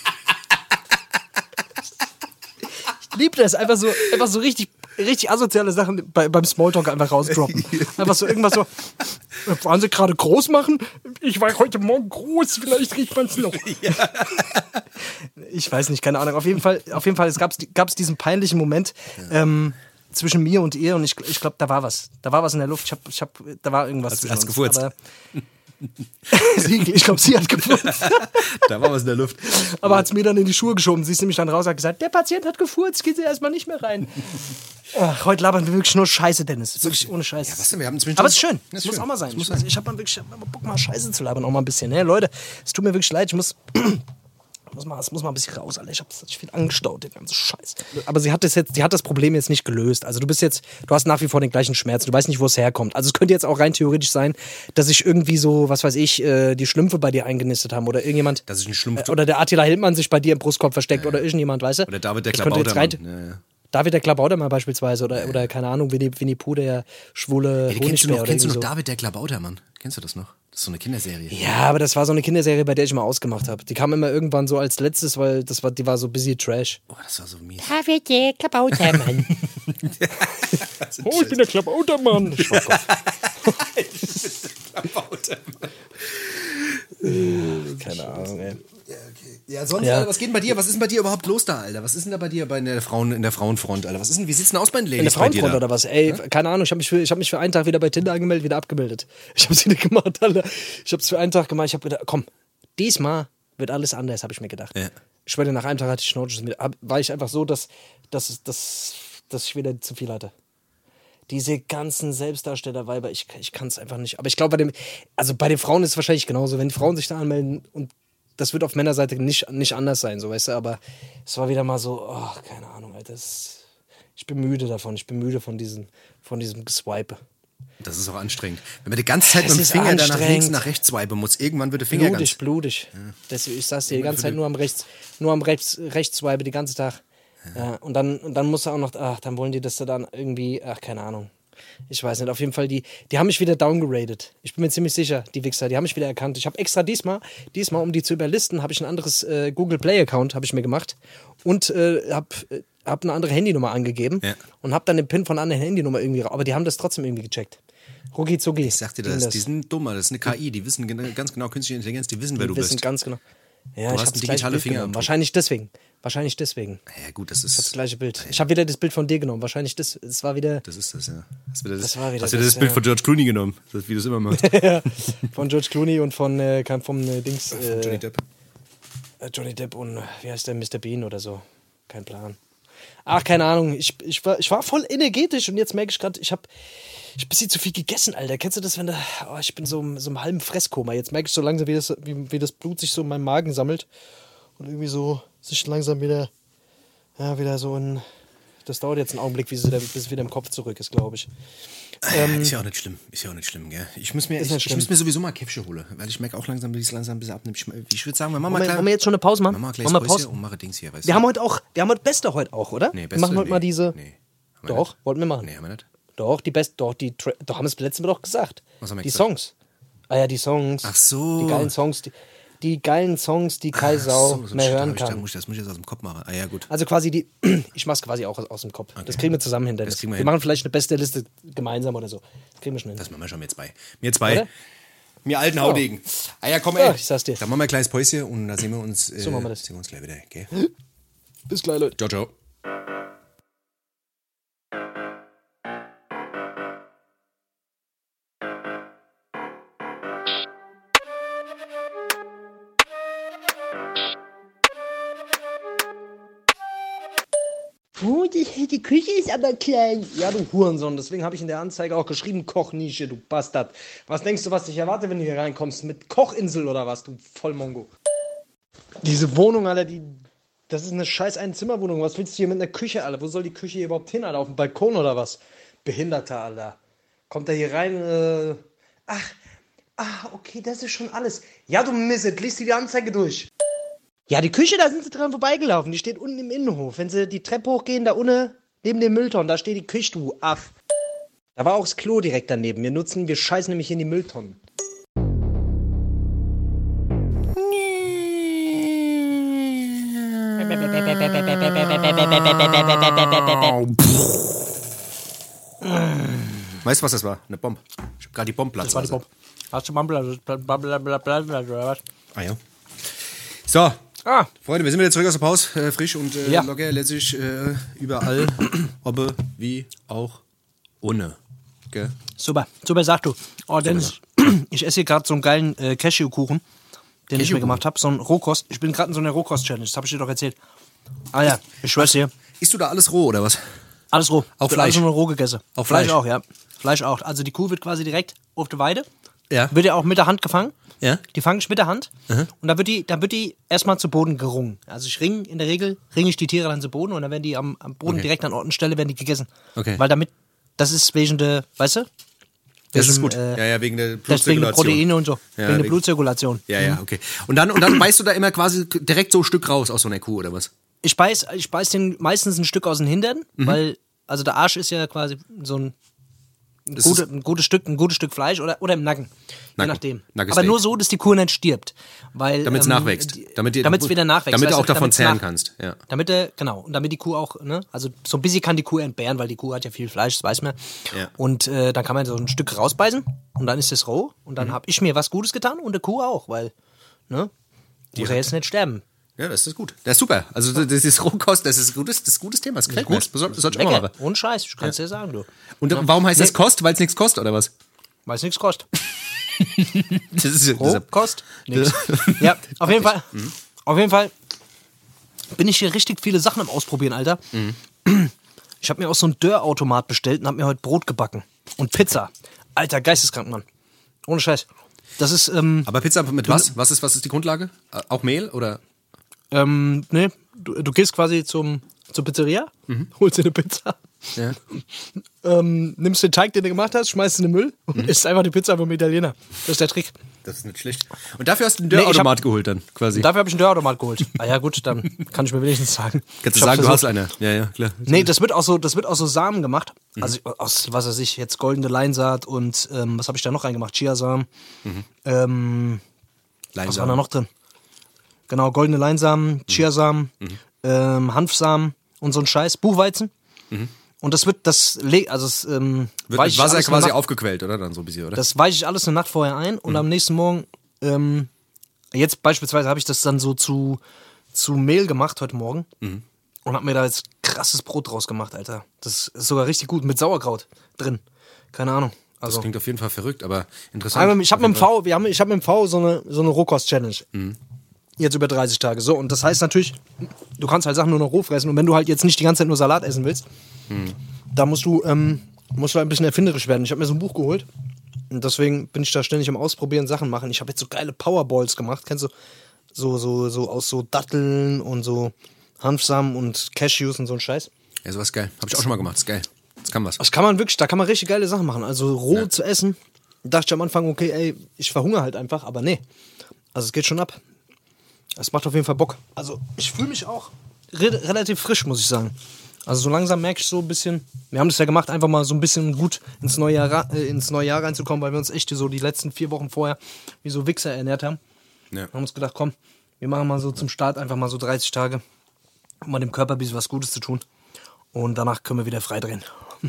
Ich liebe das, einfach so richtig asoziale Sachen beim Smalltalk einfach rausdroppen. Einfach so irgendwas so, waren Sie gerade groß machen? Ich war heute Morgen groß, vielleicht riecht man es noch. Ja. Ich weiß nicht, keine Ahnung. Auf jeden Fall es gab's diesen peinlichen Moment zwischen mir und ihr und ich glaube, da war was. Da war was in der Luft. Da war irgendwas zwischen uns. Gefurzt? Aber ich glaube, sie hat gefurzt. Da war was in der Luft. Aber hat es mir dann in die Schuhe geschoben. Sie ist nämlich dann raus und hat gesagt, der Patient hat gefurzt, geht sie erstmal nicht mehr rein. Ach, heute labern wir wirklich nur Scheiße, Dennis. Wirklich ohne Scheiße. Ja, was denn? Aber es ist schön. Das muss auch mal sein. Ich hab mal Bock, mal Scheiße zu labern, auch mal ein bisschen. Ne? Leute, es tut mir wirklich leid. Es muss mal ein bisschen raus, Alter. Ich hab viel angestaut, den ganzen Scheiß. Aber sie hat das Problem jetzt nicht gelöst. Also du hast nach wie vor den gleichen Schmerz. Du weißt nicht, wo es herkommt. Also es könnte jetzt auch rein theoretisch sein, dass sich irgendwie so, was weiß ich, die Schlümpfe bei dir eingenistet haben oder irgendjemand. Dass ich ein Schlumpf. Oder der Attila Hildmann sich bei dir im Brustkorb versteckt oder irgendjemand, weißt du? Oder David der Klabautermann. David der Klabautermann beispielsweise oder keine Ahnung, Winnie Pooh, der schwule Honigspeer. Kennst du noch David der Klabautermann? Kennst du das noch? Das ist so eine Kinderserie. Ja, aber das war so eine Kinderserie, bei der ich mal ausgemacht habe. Die kam immer irgendwann so als letztes, weil die war so busy Trash. Oh, das war so mies. David der Klabautermann. Oh, ich bin der Klabautermann. Ich bin der Klabautermann. Keine Ahnung, ey. Ja, okay. Ja, sonst, Alter, was geht denn bei dir? Was ist denn bei dir überhaupt los da, Alter? Was ist denn da bei dir in der Frauenfront, Alter? Wie sieht's denn aus bei den Ladies? In der Frauenfront oder was? Ey, keine Ahnung, ich hab mich für einen Tag wieder bei Tinder angemeldet, wieder abgemeldet. Ich hab's wieder gemacht, Alter. Ich hab's für einen Tag gemacht, ich hab wieder, komm, diesmal wird alles anders, habe ich mir gedacht. Ja. Ich schwöre, nach einem Tag hatte ich Schnauze, war ich einfach so, dass ich wieder zu viel hatte. Diese ganzen Selbstdarsteller-Weiber, ich kann es einfach nicht. Aber ich glaube, bei den Frauen ist es wahrscheinlich genauso. Wenn Frauen sich da anmelden und das wird auf Männerseite nicht anders sein, so, weißt du, aber es war wieder mal so, keine Ahnung, Alter, ich bin müde davon, ich bin müde von diesem Geswipe. Das ist auch anstrengend. Wenn man die ganze Zeit mit dem Finger dann nach links, nach rechts swipen muss, irgendwann wird der Finger blutig. Ja. Deswegen, ich sag's dir, die ganze Zeit nur am rechts swipe, die ganze Tag. Ja, und dann musst du auch noch, dann wollen die, dass du dann irgendwie, keine Ahnung. Ich weiß nicht, auf jeden Fall, die haben mich wieder downgeradet. Ich bin mir ziemlich sicher, die Wichser, die haben mich wieder erkannt. Ich habe extra diesmal, um die zu überlisten, habe ich ein anderes Google Play Account, habe ich mir gemacht und habe eine andere Handynummer angegeben und habe dann den PIN von einer anderen Handynummer irgendwie, aber die haben das trotzdem irgendwie gecheckt. Rucki zucki. Ich sag dir das, die sind dummer, das ist eine KI, die wissen ganz genau, künstliche Intelligenz, die wissen, wer du bist. Die wissen ganz genau. Ja, du hast ein digitale Finger. Wahrscheinlich deswegen. Ja gut, das ist... Ich hab das gleiche Bild. Ich habe wieder das Bild von dir genommen. Wahrscheinlich das war wieder... Das ist das, ja. Hast wieder das Bild von George Clooney genommen, wie du es immer machst. Von George Clooney und vom Dings... Von Johnny Depp. Johnny Depp und, wie heißt der, Mr. Bean oder so. Kein Plan. Ach, keine Ahnung. Ich war voll energetisch und jetzt merke ich gerade, ich hab ein bisschen zu viel gegessen, Alter. Kennst du das, wenn ich bin so im halben Fresskoma. Jetzt merke ich so langsam, wie das Blut sich so in meinem Magen sammelt und irgendwie so sich langsam wieder so in... Das dauert jetzt einen Augenblick, bis es wieder im Kopf zurück ist, glaube ich. Ist ja auch nicht schlimm, gell? Ich muss mir sowieso mal Käffchen holen, weil ich merke auch langsam, wie es langsam ein bisschen abnimmt. Ich würde sagen, wir machen wir jetzt schon eine Pause machen? Machen wir Pause und machen Dings hier, weißt du? Wir haben heute Beste heute auch, oder? Nee, Beste, wir machen heute mal diese... Nee. Doch, wollten wir machen. Nee, haben wir nicht. Doch, haben wir das letzte Mal doch gesagt. Was haben wir die gesagt? Songs. Ah ja, die Songs. Ach so. Die geilen Songs, die keine Sau mehr hören kann. Das muss ich jetzt aus dem Kopf machen. Ah ja, gut. Also quasi ich mach's quasi auch aus dem Kopf. Okay. Das kriegen wir zusammen hin, Dennis. Wir machen vielleicht eine beste Liste gemeinsam oder so. Das kriegen wir schnell. Das machen wir schon mit zwei. Wir zwei. Oder? Wir alten Haudegen. Ah ja, komm ey. Ja, ich sag's dir. Dann machen wir ein kleines Päuschen und dann sehen wir uns, so machen wir das. sehen wir uns gleich wieder. Okay? Bis gleich, Leute. Ciao, ciao. Die Küche ist aber klein. Ja, du Hurensohn. Deswegen habe ich in der Anzeige auch geschrieben, Kochnische, du Bastard. Was denkst du, was dich erwartet, wenn du hier reinkommst? Mit Kochinsel oder was, du Vollmongo? Diese Wohnung, Alter, das ist eine scheiß Einzimmerwohnung. Was willst du hier mit einer Küche, Alter? Wo soll die Küche hier überhaupt hin, Alter? Auf dem Balkon oder was? Behinderter, Alter. Kommt er hier rein, okay, das ist schon alles. Ja, du Misset, liest dir die Anzeige durch. Ja, die Küche, da sind sie dran vorbeigelaufen. Die steht unten im Innenhof. Wenn sie die Treppe hochgehen, da unten neben dem Mülltonnen, da steht die Küche, du Aff. Da war auch das Klo direkt daneben. Wir scheißen nämlich in die Mülltonnen. Weißt du, was das war? Eine Bombe. Ich hab gerade die Bombenplatz. Das war die Bombe. Hast du Bombe? Ah ja. So. Freunde, wir sind wieder zurück aus der Pause, frisch und locker, letztlich überall, ob wie auch ohne. Okay. Super, sagst du. Oh, Dennis, ich esse hier gerade so einen geilen Cashewkuchen, den ich mir gemacht habe, so ein Rohkost. Ich bin gerade in so einer Rohkost-Challenge, das habe ich dir doch erzählt. Ah ja, ich schwör's dir. Isst du da alles roh, oder was? Alles roh. Auch Fleisch? Alles nur roh gegessen. Auch Fleisch? Fleisch auch, ja. Fleisch auch. Also die Kuh wird quasi direkt auf der Weide. Ja. Wird ja auch mit der Hand gefangen. Ja. Die fange ich mit der Hand. Und dann wird die erstmal zu Boden gerungen. Also in der Regel ringe ich die Tiere dann zu Boden und dann werden die am Boden direkt an Ort und Stelle werden die gegessen. Okay. Weil das ist wegen der, weißt du? Das ist gut. Wegen der Blutzirkulation. Wegen der Proteine und so. Ja, wegen der Blutzirkulation. Ja, okay. Und dann beißt du da immer quasi direkt so ein Stück raus aus so einer Kuh, oder was? Ich beiß den meistens ein Stück aus den Hintern, weil, also der Arsch ist ja quasi so ein gutes Stück Fleisch oder im Nacken. Je nachdem. Aber nur so, dass die Kuh nicht stirbt. Damit es nachwächst. Damit es wieder nachwächst. Damit du auch davon zehren kannst. Ja. Und damit die Kuh auch, ne, also so ein bisschen kann die Kuh entbehren, weil die Kuh hat ja viel Fleisch, das weiß man. Ja. Und dann kann man so ein Stück rausbeißen und dann ist es roh und dann habe ich mir was Gutes getan und der Kuh auch, weil, ne, muss er jetzt nicht sterben. Ja, das ist gut. Das ist super. Also das ist Rohkost, das ist ein gutes Thema. Das gefällt mir. Das soll ich auch mal machen. Ohne Scheiß, ich kann es dir sagen, du. Und warum heißt das Kost? Weil es nichts kostet, oder was? Weil es nichts kostet. Das ist Rohkost? Nix. Ja, auf jeden Fall. Auf jeden Fall bin ich hier richtig viele Sachen am Ausprobieren, Alter. Ich habe mir auch so einen Dörrautomat bestellt und habe mir heute Brot gebacken. Und Pizza. Alter, geisteskrank, Mann. Ohne Scheiß. Das ist, Aber Pizza mit was? Was ist die Grundlage? Auch Mehl oder? nee, du gehst quasi zur Pizzeria, holst dir eine Pizza, Ja. nimmst den Teig, den du gemacht hast, schmeißt in den Müll und isst einfach die Pizza vom Italiener. Das ist der Trick. Das ist nicht schlecht. Und dafür hast du einen Dörrautomat geholt dann quasi. Dafür habe ich einen Dörrautomat geholt. Ah ja, gut, dann kann ich mir wenigstens sagen. Kannst du sagen, du hast eine? Ja, klar. Nee, das wird aus so Samen gemacht. Also aus, was weiß ich, jetzt goldene Leinsaat und was habe ich da noch reingemacht? Chiasamen. Was war da noch drin? Genau, goldene Leinsamen, Chiasamen, Hanfsamen und so ein Scheiß. Buchweizen. Und das wird, wird mit Wasser quasi aufgequellt, oder? Dann so ein bisschen, oder? Das weiche ich alles eine Nacht vorher ein und am nächsten Morgen, jetzt beispielsweise habe ich das dann so zu Mehl gemacht heute Morgen und habe mir da jetzt krasses Brot draus gemacht, Alter. Das ist sogar richtig gut, mit Sauerkraut drin. Keine Ahnung. Also, das klingt auf jeden Fall verrückt, aber interessant. Ich habe mit dem V so eine Rohkost-Challenge. Jetzt über 30 Tage. So, und das heißt natürlich, du kannst halt Sachen nur noch roh fressen. Und wenn du halt jetzt nicht die ganze Zeit nur Salat essen willst, da musst du ein bisschen erfinderisch werden. Ich habe mir so ein Buch geholt. Und deswegen bin ich da ständig am Ausprobieren, Sachen machen. Ich habe jetzt so geile Powerballs gemacht. Kennst du? So aus so Datteln und so Hanfsamen und Cashews und so ein Scheiß. Ja, sowas geil. Habe ich auch schon mal gemacht. Das ist geil. Das kann was. Da kann man richtig geile Sachen machen. Also roh zu essen. Dachte ich am Anfang, okay, ey, ich verhungere halt einfach. Aber nee. Also es geht schon ab. Es macht auf jeden Fall Bock. Also ich fühle mich auch relativ frisch, muss ich sagen. Also so langsam merke ich so ein bisschen, wir haben das ja gemacht, einfach mal so ein bisschen gut ins neue Jahr reinzukommen, weil wir uns echt so die letzten 4 Wochen vorher wie so Wichser ernährt haben. Ja. Wir haben uns gedacht, komm, wir machen mal so zum Start einfach mal so 30 Tage, um mal dem Körper ein bisschen was Gutes zu tun. Und danach können wir wieder frei drehen.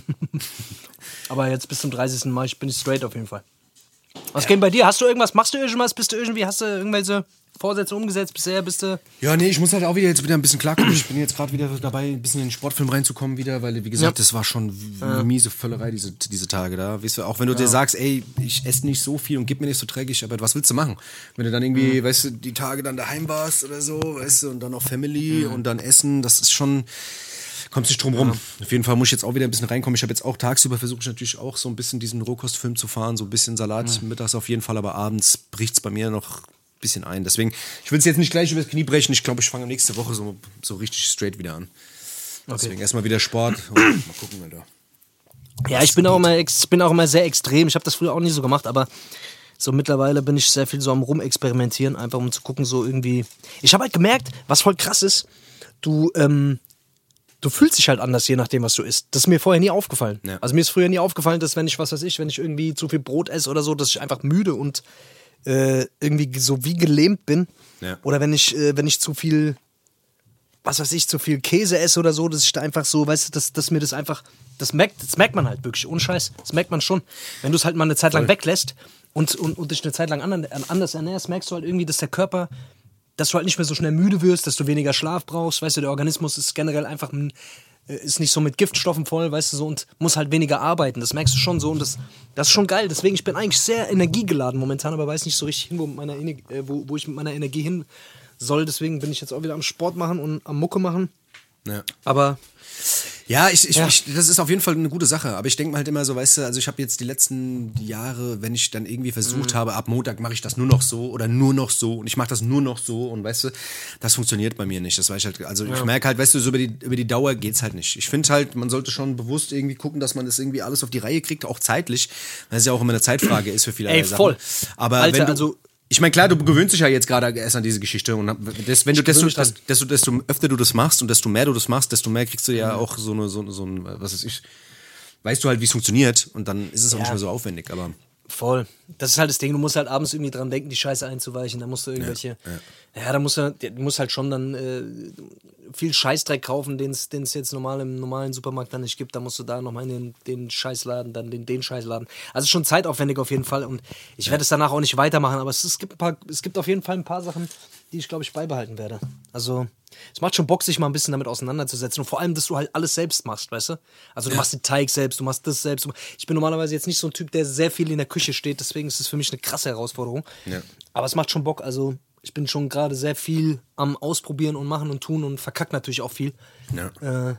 Aber jetzt bis zum 30. Mai bin ich straight auf jeden Fall. Was geht bei dir? Hast du irgendwas? Machst du irgendwas? Hast du irgendwelche Vorsätze umgesetzt bisher? Ja, nee, ich muss halt auch wieder ein bisschen klarkommen. Ich bin jetzt gerade wieder dabei, ein bisschen in den Sportfilm reinzukommen wieder, weil, wie gesagt, das war schon eine miese Völlerei, diese Tage da. Weißt du, auch wenn du dir sagst, ey, ich esse nicht so viel und gib mir nicht so dreckig, aber was willst du machen? Wenn du dann irgendwie, weißt du, die Tage dann daheim warst oder so, weißt du, und dann noch Family und dann Essen, das ist schon... Kommst nicht drum rum. Auf jeden Fall muss ich jetzt auch wieder ein bisschen reinkommen. Ich habe jetzt auch tagsüber versucht, natürlich auch so ein bisschen diesen Rohkostfilm zu fahren, so ein bisschen Salat mittags auf jeden Fall, aber abends bricht es bei mir noch ein bisschen ein. Deswegen, ich will es jetzt nicht gleich übers Knie brechen. Ich glaube, ich fange nächste Woche so richtig straight wieder an. Okay. Deswegen erstmal wieder Sport und mal gucken, Alter. Ja, ich bin auch immer sehr extrem. Ich habe das früher auch nicht so gemacht, aber so mittlerweile bin ich sehr viel so am Rumexperimentieren, einfach um zu gucken, so irgendwie. Ich habe halt gemerkt, was voll krass ist, du fühlst dich halt anders, je nachdem, was du isst. Das ist mir vorher nie aufgefallen. Ja. Also mir ist früher nie aufgefallen, dass wenn ich irgendwie zu viel Brot esse oder so, dass ich einfach müde und irgendwie so wie gelähmt bin. Ja. Oder wenn ich zu viel, zu viel Käse esse oder so, dass ich da einfach so, weißt du, dass mir das einfach, das merkt man halt wirklich, ohne Scheiß. Das merkt man schon. Wenn du es halt mal eine Zeit lang weglässt und dich eine Zeit lang anders ernährst, merkst du halt irgendwie, dass der Körper, dass du halt nicht mehr so schnell müde wirst, dass du weniger Schlaf brauchst, weißt du, der Organismus ist generell einfach, ist nicht so mit Giftstoffen voll, weißt du, so, und muss halt weniger arbeiten, das merkst du schon so und das ist schon geil, deswegen, ich bin eigentlich sehr energiegeladen momentan, aber weiß nicht so richtig hin, wo ich mit meiner Energie hin soll, deswegen bin ich jetzt auch wieder am Sport machen und am Mucke machen, aber... Ja, das ist auf jeden Fall eine gute Sache, aber ich denke mal halt immer so, weißt du, also ich habe jetzt die letzten Jahre, wenn ich dann irgendwie versucht habe, ab Montag mache ich das nur noch so oder nur noch so und ich mache das nur noch so und weißt du, das funktioniert bei mir nicht, das weiß ich halt, also ich merke halt, weißt du, so über die Dauer geht's halt nicht. Ich finde halt, man sollte schon bewusst irgendwie gucken, dass man das irgendwie alles auf die Reihe kriegt, auch zeitlich, weil es ja auch immer eine Zeitfrage ist für viele Sachen. Ey, voll. Aber Alter, wenn du, ich meine, klar, du gewöhnst dich ja jetzt gerade erst an diese Geschichte und desto öfter du das machst und desto mehr du das machst, desto mehr kriegst du ja auch so ein, was weiß ich, weißt du halt, wie es funktioniert und dann ist es auch nicht mehr so aufwendig, aber... Voll. Das ist halt das Ding, du musst halt abends irgendwie dran denken, die Scheiße einzuweichen, da musst du irgendwelche... da musst du halt schon dann viel Scheißdreck kaufen, den es jetzt im normalen Supermarkt dann nicht gibt, da musst du da nochmal in den Scheißladen, dann den Scheißladen. Also schon zeitaufwendig auf jeden Fall und ich werde es danach auch nicht weitermachen, aber es gibt auf jeden Fall ein paar Sachen, die ich, glaube ich, beibehalten werde. Also es macht schon Bock, sich mal ein bisschen damit auseinanderzusetzen und vor allem, dass du halt alles selbst machst, weißt du? Also du machst den Teig selbst, du machst das selbst. Ich bin normalerweise jetzt nicht so ein Typ, der sehr viel in der Küche steht, deswegen ist es für mich eine krasse Herausforderung. Ja. Aber es macht schon Bock, also ich bin schon gerade sehr viel am Ausprobieren und machen und tun und verkack natürlich auch viel. Ja.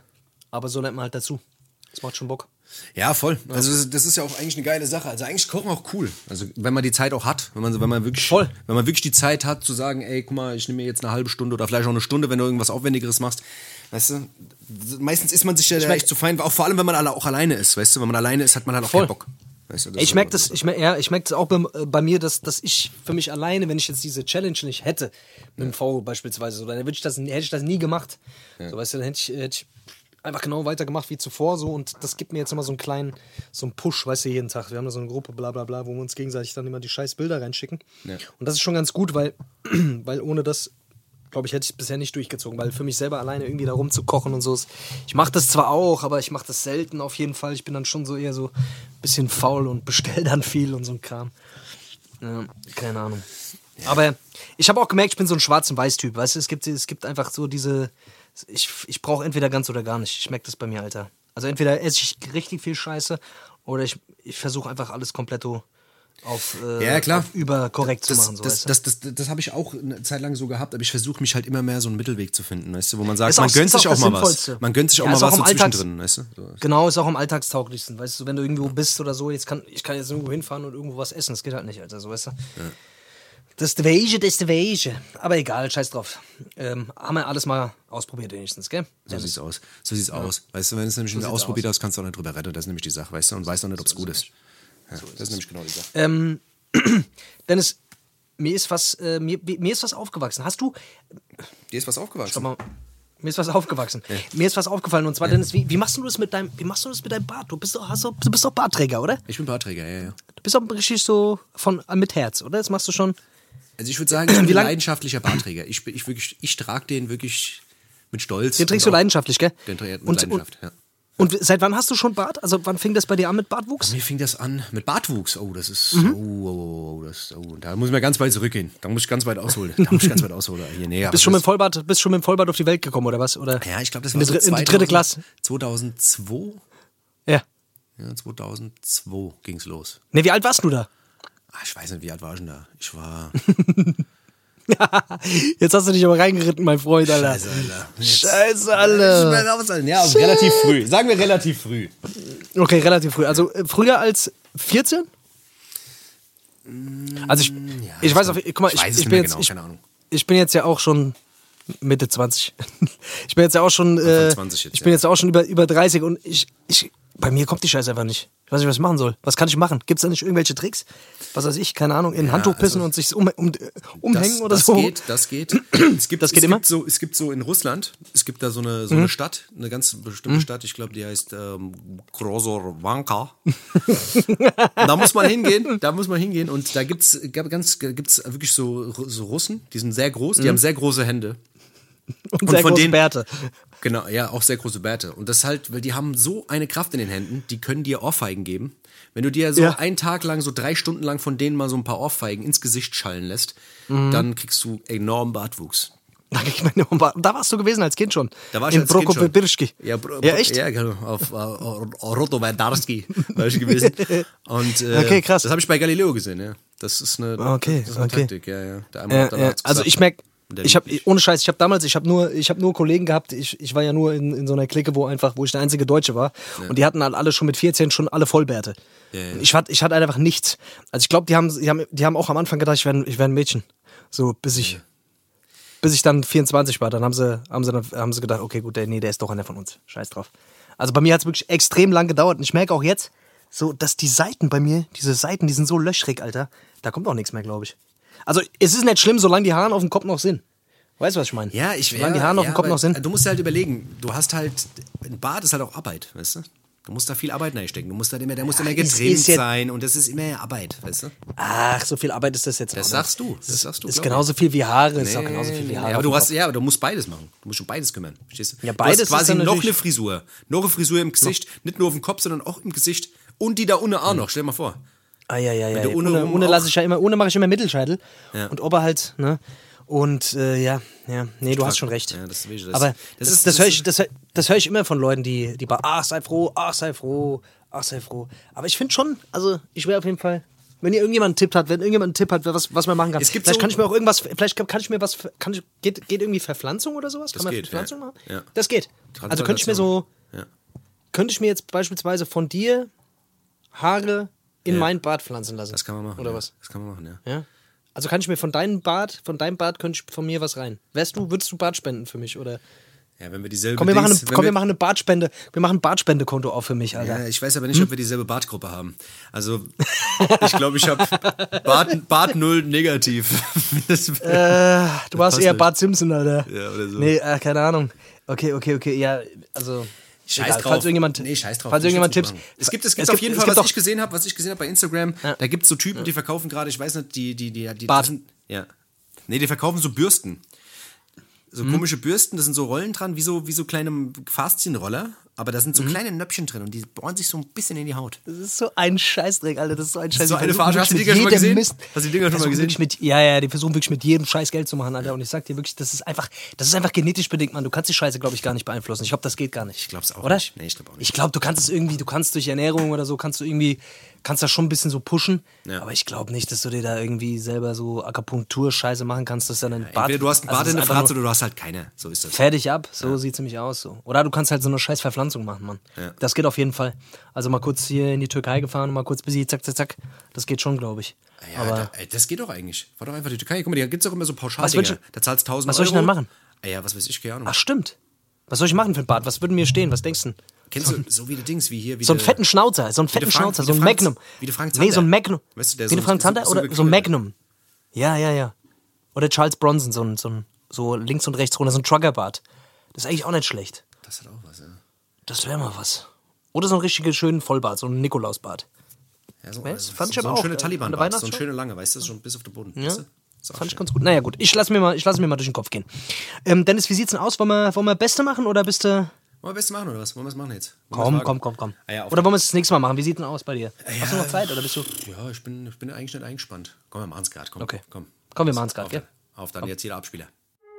Aber so lernt man halt dazu. Das macht schon Bock. Ja, voll. Also das ist ja auch eigentlich eine geile Sache. Also eigentlich ist Kochen auch cool. Also wenn man die Zeit auch hat, wenn man wirklich die Zeit hat zu sagen, ey, guck mal, ich nehme mir jetzt eine halbe Stunde oder vielleicht auch eine Stunde, wenn du irgendwas Aufwendigeres machst. Weißt du, meistens ist man sich ja echt zu fein, auch vor allem, wenn man auch alleine ist. Weißt du, wenn man alleine ist, hat man halt auch keinen Bock. Weißt du, ich merke das auch bei mir, dass ich für mich alleine, wenn ich jetzt diese Challenge nicht hätte, mit dem V beispielsweise, dann hätte ich das nie gemacht. Ja. So, weißt du, dann hätte ich einfach genau weitergemacht wie zuvor so und das gibt mir jetzt immer so einen Push, weißt du, jeden Tag. Wir haben da so eine Gruppe, bla bla bla, wo wir uns gegenseitig dann immer die scheiß Bilder reinschicken. Ja. Und das ist schon ganz gut, weil ohne das, glaube ich, hätte ich es bisher nicht durchgezogen, weil für mich selber alleine irgendwie da rumzukochen und so, ich mache das zwar auch, aber ich mache das selten auf jeden Fall. Ich bin dann schon so eher so ein bisschen faul und bestell dann viel und so ein Kram. Ja, keine Ahnung. Ja. Aber ich habe auch gemerkt, ich bin so ein Schwarz- und Weiß-Typ, weißt du, es gibt einfach so diese... Ich brauche entweder ganz oder gar nicht. Ich merke das bei mir, Alter. Also entweder esse ich richtig viel Scheiße oder ich versuche einfach alles komplett auf überkorrekt zu machen. So, das habe ich auch eine Zeit lang so gehabt, aber ich versuche mich halt immer mehr so einen Mittelweg zu finden, weißt du, wo man sagt, man gönnt sich auch mal was. Man gönnt sich auch mal was so zwischendrin, weißt du. So. Genau, ist auch am alltagstauglichsten, weißt du, wenn du irgendwo bist oder so, ich kann jetzt irgendwo hinfahren und irgendwo was essen, das geht halt nicht, Alter, so, weißt du. Ja. Das ist der Wege. Aber egal, scheiß drauf. Haben wir alles mal ausprobiert wenigstens, gell? So sieht's aus. Weißt du, wenn du es nämlich nicht ausprobiert hast, kannst du auch nicht drüber retten. Das ist nämlich die Sache, weißt du? Und weißt auch nicht, ob es gut ist. Ja, das ist nämlich genau die Sache. Dennis, mir ist was aufgewachsen. Hast du... Dir ist was aufgewachsen? Schau mal, mir ist was aufgewachsen. Ja. Mir ist was aufgefallen. Und zwar, Dennis, wie machst du das mit deinem Bart? Du bist doch Bartträger, oder? Ich bin Bartträger, ja. Du bist doch richtig so mit Herz, oder? Das machst du schon... Also ich würde sagen, ich bin ein leidenschaftlicher Bartträger. Ich trage den wirklich mit Stolz. Den trägst du leidenschaftlich, gell? Den trägt mit Leidenschaft, ja. Und seit wann hast du schon Bart? Also wann fing das bei dir an mit Bartwuchs? Bei mir fing das an mit Bartwuchs. Oh, das ist... da muss ich mal ganz weit zurückgehen. Da muss ich ganz weit ausholen. Nee, bist schon mit dem Vollbart auf die Welt gekommen, oder was? Oder ja, ich glaube, das war in die dritte Klasse. 2002? Ja. Ja, 2002 ging's los. Ne, wie alt warst du da? Ich weiß nicht, wie alt war ich denn da? Ich war... Jetzt hast du dich aber reingeritten, mein Freund, Alter. Scheiße, Alter. Ja, relativ früh. Sagen wir relativ früh. Okay, relativ früh. Also früher als 14? Also ich weiß auf, guck mal, ich bin jetzt ja auch schon Mitte 20. Ich bin jetzt ja auch schon über 30 und bei mir kommt die Scheiße einfach nicht. Ich weiß nicht, was ich machen soll. Was kann ich machen? Gibt es da nicht irgendwelche Tricks? Was weiß ich, keine Ahnung, in ein Handtuch pissen und sich umhängen oder so? Das geht. Das geht immer? Es gibt so in Russland, es gibt da so eine Stadt, eine ganz bestimmte Stadt, ich glaube, die heißt Grozorwanka. Da muss man hingehen und da gibt's wirklich so Russen, die sind sehr groß, die haben sehr große Hände. Und sehr große Bärte. Genau, ja, auch sehr große Bärte. Und das halt, weil die haben so eine Kraft in den Händen, die können dir Ohrfeigen geben. Wenn du dir einen Tag lang, so 3 Stunden lang von denen mal so ein paar Ohrfeigen ins Gesicht schallen lässt, dann kriegst du enormen Bartwuchs. Da warst du gewesen als Kind schon. Da war ich in als Kind schon. Prokopiew-Birschki. Ja, echt? Ja, genau. Auf Rotowerdarski war ich gewesen. Und okay, krass. Das habe ich bei Galileo gesehen, ja. Das ist eine Taktik, ja. Also ich merke, ohne Scheiß, ich habe nur Kollegen gehabt, ich war ja nur in so einer Clique, wo ich der einzige Deutsche war. Ja. Und die hatten halt alle schon mit 14 schon alle Vollbärte. Ja. Ich hatte einfach nichts. Also ich glaube, die haben auch am Anfang gedacht, ich werde ein Mädchen. So, bis ich dann 24 war, dann haben sie gedacht, okay, gut, der ist doch einer von uns. Scheiß drauf. Also bei mir hat es wirklich extrem lang gedauert und ich merke auch jetzt, so, dass die Seiten bei mir, die sind so löchrig, Alter. Da kommt auch nichts mehr, glaube ich. Also es ist nicht schlimm, solange die Haare auf dem Kopf noch sind. Weißt du, was ich meine? Ja, solange die Haare auf dem Kopf noch sind. Du musst dir halt überlegen, du hast halt, ein Bart ist halt auch Arbeit, weißt du? Du musst da viel Arbeit reinstecken. Der muss immer getrimmt sein und das ist immer Arbeit, weißt du? Ach, so viel Arbeit ist das jetzt Das sagst du. Das ist genauso viel wie Haare. Ist auch genauso viel wie Haare. Aber du musst beides machen. Du musst um beides kümmern. Verstehst du? Ja, beides ist quasi ist noch eine Frisur. Noch eine Frisur im Gesicht. Nicht nur auf dem Kopf, sondern auch im Gesicht. Und die da ohne auch noch. Stell dir mal vor. Ja. Ohne mache ich immer Mittelscheitel. Ja. Und Ober halt, ne? Und nee, du hast schon recht. Ja, aber das höre ich immer von Leuten, die ach, sei froh. Aber ich finde schon, also ich wäre auf jeden Fall, wenn irgendjemand einen Tipp hat, was man machen kann. Vielleicht kann ich mir auch irgendwas, geht irgendwie Verpflanzung oder sowas? Kann man Verpflanzung machen? Ja. Das geht. Also könnte ich mir so Ja. könnte ich mir jetzt beispielsweise von dir Haare in mein Bart pflanzen lassen? Das kann man machen. Oder ja. was? Das kann man machen, ja. Ja? Also kann ich mir von deinem Bart könnte ich von mir was rein. Würdest du Bart spenden für mich, oder? Ja, wenn wir dieselbe Komm, wir machen eine Bartspende. Wir machen ein Bartspendekonto auch für mich, Alter. Ja, ich weiß aber nicht, ob wir dieselbe Bartgruppe haben. Also, ich glaube, ich habe Bart 0 negativ. Du warst eher Bart Simpson, Alter. Ja, oder so. Nee, keine Ahnung. Okay. Ja, also. Scheiß egal. drauf. Falls irgendjemand Tipps. Es gibt auf jeden Fall, was ich gesehen habe bei Instagram, da gibt es so Typen, die verkaufen gerade, ich weiß nicht, die Bart. ja. Nee, die verkaufen so Bürsten. So komische Bürsten, da sind so Rollen dran, wie so kleine Faszienroller, aber da sind so kleine Nöpfchen drin und die bohren sich so ein bisschen in die Haut. Das ist so ein Scheißdreck, Alter. Das ist so ein Scheiß. So eine Verarsche. Hast du die Dinger schon mal gesehen? Hast du die Dinger schon mal gesehen? Die versuchen wirklich mit jedem Scheiß Geld zu machen, Alter. Und ich sag dir wirklich, das ist einfach genetisch bedingt, Mann. Du kannst die Scheiße, glaube ich, gar nicht beeinflussen. Ich glaube, das geht gar nicht. Ich glaub's auch oder? nicht. Nee, ich glaube auch nicht. Ich glaube, du kannst durch Ernährung oder so, kannst das schon ein bisschen so pushen. Ja. Aber ich glaube nicht, dass du dir da irgendwie selber so Akupunktur-Scheiße machen kannst, dass dann ein Bart. Entweder du hast einen Bart in der Fratze oder du hast halt keine. So ist das. Fertig ab, so sieht's nämlich aus. So. Oder du kannst halt so eine scheiß Verpflanzung machen, Mann. Ja. Das geht auf jeden Fall. Also mal kurz hier in die Türkei gefahren und mal kurz bis hier, zack. Das geht schon, glaube ich. Ja, Aber das geht doch eigentlich. Fahr doch einfach die Türkei. Guck mal, da gibt's doch immer so Pauschaldinger. Da zahlst du 1.000 Euro. Was soll ich denn dann machen? Ja, was weiß ich, keine Ahnung. Ach, stimmt. Was soll ich machen für ein Bart? Was würde mir stehen? Was denkst du? Kennst du so wie die Dings, wie hier? Wie So einen fetten Schnauzer, so ein Magnum. Wie der Frank Zander. Nee, so ein Magnum. Weißt du, der wie der Frank Zander oder so ein geknüllt. Magnum. Ja. Oder Charles Bronson, so links und rechts runter, so ein Truckerbart. Das ist eigentlich auch nicht schlecht. Das hat auch was, ja. Das wäre mal was. Oder so ein richtigen schönen Vollbart, so ein Nikolausbart. Ja, so, Weißt, fand ich so aber ein auch, schöner an Taliban-Bart, der so ein Weihnachtsshow. schöner lange, weißt du, schon bis auf den Boden. Ja. Weißt du? Ist auch Fand ich schön. ganz gut. Naja, gut. Ich lass mir mal durch den Kopf gehen. Dennis, wie sieht's denn aus? Wollen wir Beste machen oder bist du. Wollen wir Beste machen oder was? Wollen wir es machen jetzt? Komm. Ah, ja, Oder wollen wir es das nächste Mal machen? Wie sieht denn aus bei dir? Hast du noch Zeit oder bist du. Ja, ich bin eigentlich nicht eingespannt. Komm, wir machen es gerade. Okay. Komm, wir machen's gerade, gell? Auf, dann jetzt jeder Abspieler.